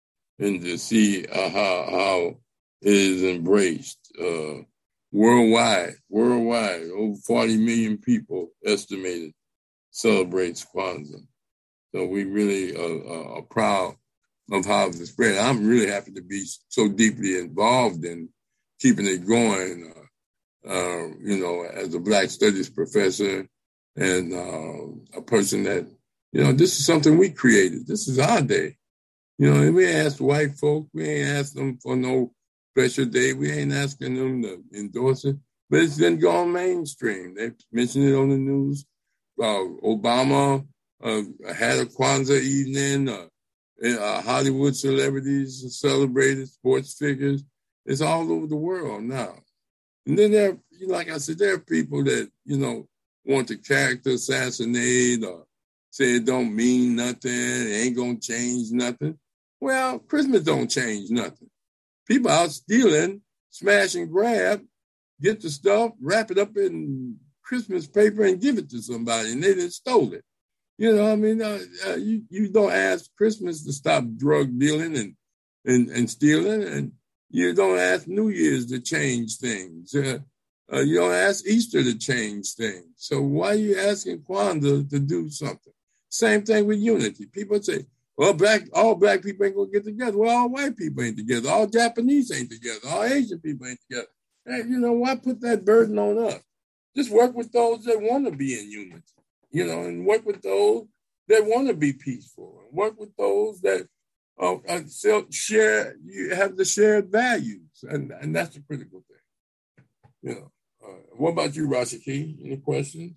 and to see uh, how how it is embraced uh, worldwide. Worldwide, over forty million people estimated celebrates Kwanzaa. So we really uh, are proud of how it's spread. I'm really happy to be so deeply involved in keeping it going. Uh, uh, you know, as a Black Studies professor and uh, a person that, you know, this is something we created. This is our day. You know, and we ain't asked white folk. We ain't asked them for no special day. We ain't asking them to endorse it, but it's been gone mainstream. They mentioned it on the news. Uh, Obama uh, had a Kwanzaa evening. Uh, uh, Hollywood celebrities celebrated, sports figures. It's all over the world now. And then there, like I said, there are people that, you know, want to character assassinate or say it don't mean nothing, it ain't gonna change nothing. Well, Christmas don't change nothing. People out stealing, smash and grab, get the stuff, wrap it up in Christmas paper and give it to somebody, and they done stole it. You know, I mean, uh, uh, you, you don't ask Christmas to stop drug dealing and, and, and stealing, and you don't ask New Year's to change things. Uh, uh, you don't ask Easter to change things. So why are you asking Kwanzaa to do something? Same thing with unity. People say, well, black, all black people ain't gonna get together. Well, all white people ain't together. All Japanese ain't together. All Asian people ain't together. Hey, you know, why put that burden on us? Just work with those that want to be in unity, you know, and work with those that want to be peaceful, and work with those that uh, uh, share, you have the shared values, and, and that's the critical thing. You know, uh, what about you, Rashaki? Any questions?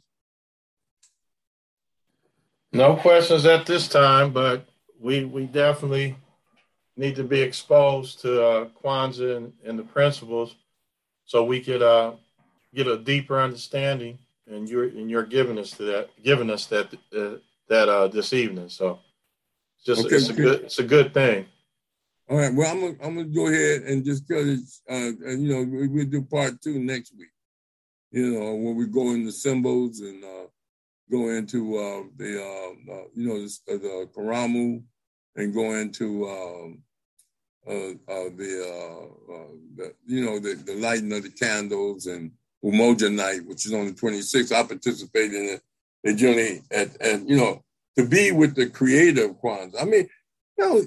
No questions at this time, but we we definitely need to be exposed to uh, Kwanzaa and, and the principles, so we could uh, get a deeper understanding. And you're and you're giving us to that, giving us that uh, that uh, this evening. So it's just Okay, it's a okay. good it's a good thing. All right. Well, I'm gonna I'm gonna go ahead and just cut it. Uh, and, you know, we, we'll do part two next week. You know, when we go into symbols and uh, go into uh, the, uh, uh, you know, the, the Karamu and go into um, uh, uh, the, uh, uh, the, you know, the, the lighting of the candles and Umoja Night, which is on the twenty-sixth. I participate in it. They generally, at, at, you know, to be with the creator of Kwanzaa. I mean, you know,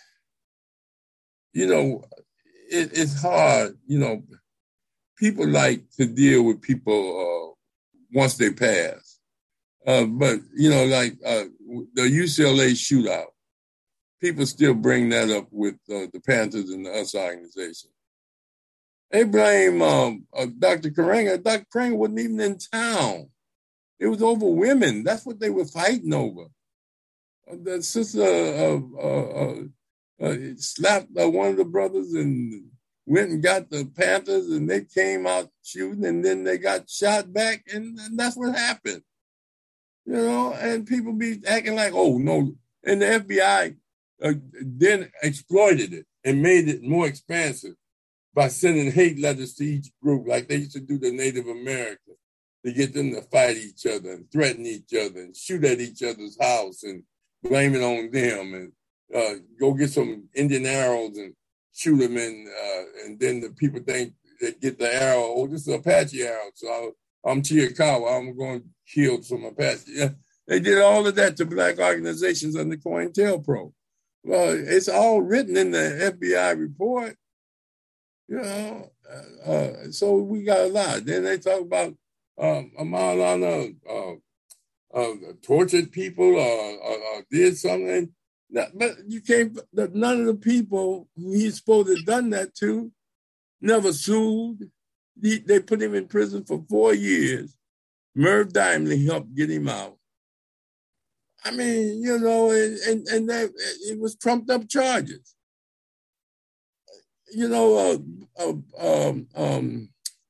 you know, it, it's hard, you know, people like to deal with people uh, once they pass. Uh, but, you know, like uh, the U C L A shootout, people still bring that up with uh, the Panthers and the U S organization. They blame um, uh, Doctor Karenga. Doctor Karenga wasn't even in town. It was over women. That's what they were fighting over. Uh, the sister uh, uh, uh, uh, slapped uh, one of the brothers and went and got the Panthers, and they came out shooting, and then they got shot back, and, and that's what happened. You know, and people be acting like, oh, no. And the F B I uh, then exploited it and made it more expansive by sending hate letters to each group, like they used to do the Native Americans, to get them to fight each other and threaten each other and shoot at each other's house and blame it on them, and uh, go get some Indian arrows and shoot them in, uh, and then the people think they get the arrow, oh, this is an Apache arrow, so I, I'm Chiricahua, I'm going to kill some Apache. Yeah. They did all of that to black organizations under COINTELPRO. Well, it's all written in the F B I report, you know, uh, uh, so we got a lot. Then they talk about um, Maulana uh, uh, tortured people or, or, or did something. But you can't, none of the people who he's supposed to have done that to never sued. He, they put him in prison for four years. Merv Dimley helped get him out. I mean, you know, and, and, and that, it was trumped up charges. You know, uh, uh, um, um,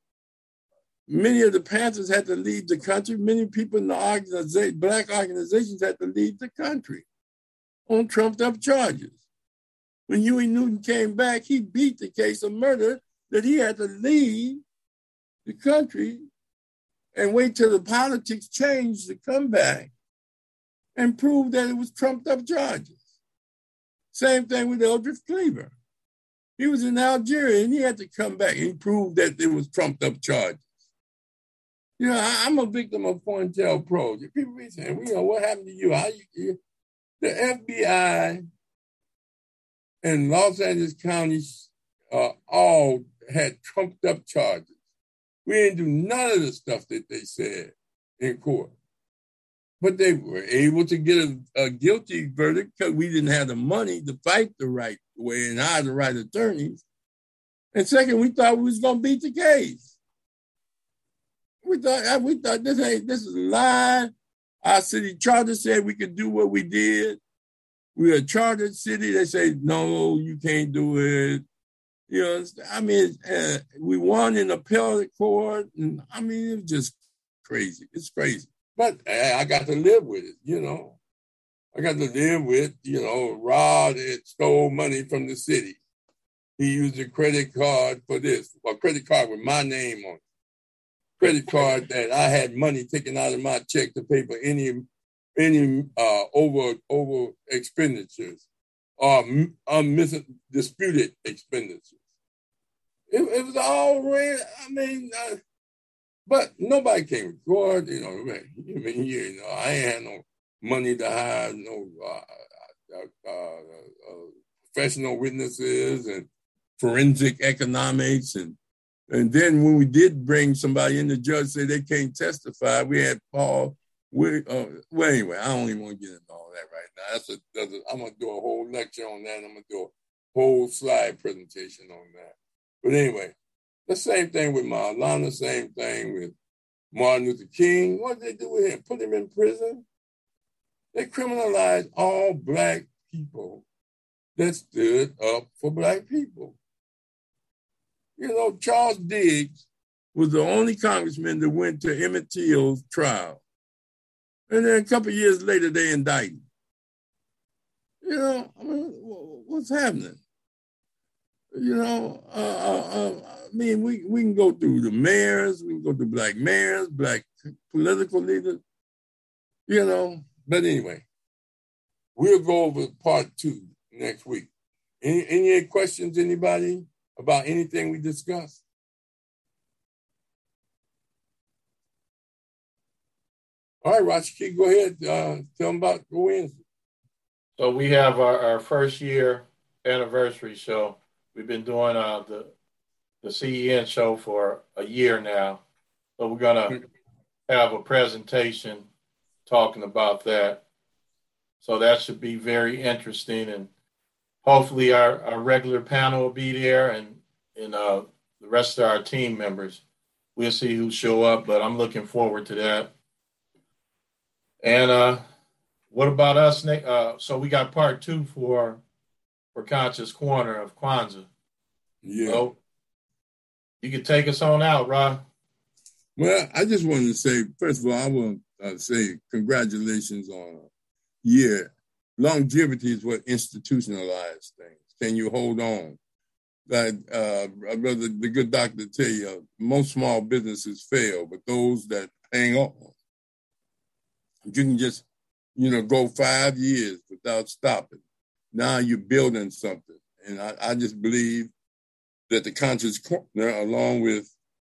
many of the Panthers had to leave the country. Many people in the organization, black organizations had to leave the country on trumped up charges. When Huey Newton came back, he beat the case of murder that he had to leave the country and wait till the politics changed to come back and prove that it was trumped up charges. Same thing with Eldridge Cleaver. He was in Algeria and he had to come back and prove that it was trumped up charges. You know, I, I'm a victim of COINTELPRO. People be saying, well, you know, what happened to you? How you, you the F B I and Los Angeles County uh, all had trumped up charges. We didn't do none of the stuff that they said in court. But they were able to get a, a guilty verdict because we didn't have the money to fight the right way and hire the right attorneys. And second, we thought we was going to beat the case. We thought we thought this ain't this is a lie. Our city charter said we could do what we did. We're a chartered city. They say, no, you can't do it. You know, I mean, uh, we won in appellate court. And I mean, it was just crazy. It's crazy. But uh, I got to live with it, you know. I got to live with, you know, Rod had stole money from the city. He used a credit card for this, a credit card with my name on it. Credit card that I had money taken out of my check to pay for any any uh, over over expenditures or um, disputed expenditures. It, it was all ran. I mean, uh, but nobody came to court. You know, man, I mean, you know, I ain't had no money to hire no uh, uh, uh, uh, professional witnesses and forensic economics and. And then when we did bring somebody in, the judge said they can't testify. We had Paul. We, uh, well, anyway, I don't even want to get into all that right now. That's a, that's a, I'm going to do a whole lecture on that. And I'm going to do a whole slide presentation on that. But anyway, the same thing with Maulana, same thing with Martin Luther King. What did they do with him? Put him in prison? They criminalized all black people that stood up for black people. You know, Charles Diggs was the only congressman that went to Emmett Till's trial. And then a couple of years later, they indicted him. You know, I mean, what's happening? You know, uh, uh, uh, I mean, we, we can go through the mayors, we can go through black mayors, black political leaders, you know. But anyway, we'll go over part two next week. Any, any questions, anybody, about anything we discussed? All right, Rashiki, go ahead. Uh, tell them about the Wednesday. So we have our, our first year anniversary show. We've been doing uh, the the C E N show for a year now. So we're going to have a presentation talking about that. So that should be very interesting. And hopefully our, our regular panel will be there and, and uh, the rest of our team members. We'll see who show up, but I'm looking forward to that. And uh, what about us, Nick? Uh, so we got part two for for Conscious Corner of Kwanzaa. Yeah. So you can take us on out, Rob. Well, I just wanted to say, first of all, I want to uh, say congratulations on a year. Longevity is what institutionalized things. Can you hold on? Like uh, brother, the good doctor tell you, most small businesses fail, but those that hang on, you can just, you know, go five years without stopping. Now you're building something. And I, I just believe that the Conscious Corner, along with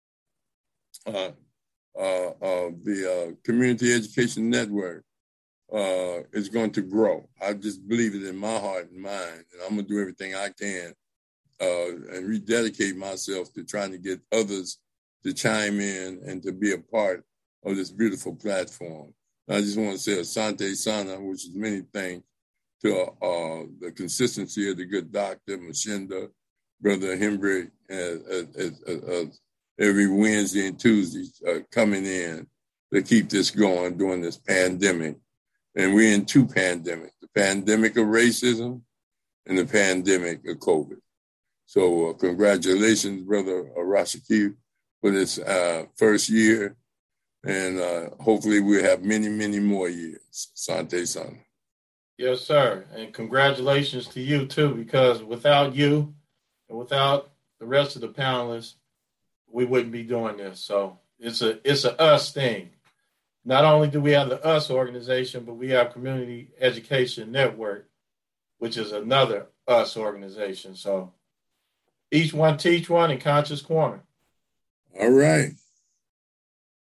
uh, uh, uh, the uh, Community Education Network, uh, is going to grow. I just believe it in my heart and mind. And I'm going to do everything I can uh, and rededicate myself to trying to get others to chime in and to be a part of this beautiful platform. I just want to say Asante Sana, which is many thanks to uh, the consistency of the good doctor, Mashinda, Brother Hembrick, uh, uh, uh, uh, every Wednesday and Tuesday uh, coming in to keep this going during this pandemic. And we're in two pandemics, the pandemic of racism and the pandemic of COVID. So uh, congratulations, Brother Rashiki, for this uh, first year. And uh, hopefully we'll have many, many more years. Asante Sana. Yes, sir. And congratulations to you, too, because without you and without the rest of the panelists, we wouldn't be doing this. So it's a it's a us thing. Not only do we have the US organization, but we have Community Education Network, which is another us organization. So each one teach one in Conscious Corner. All right.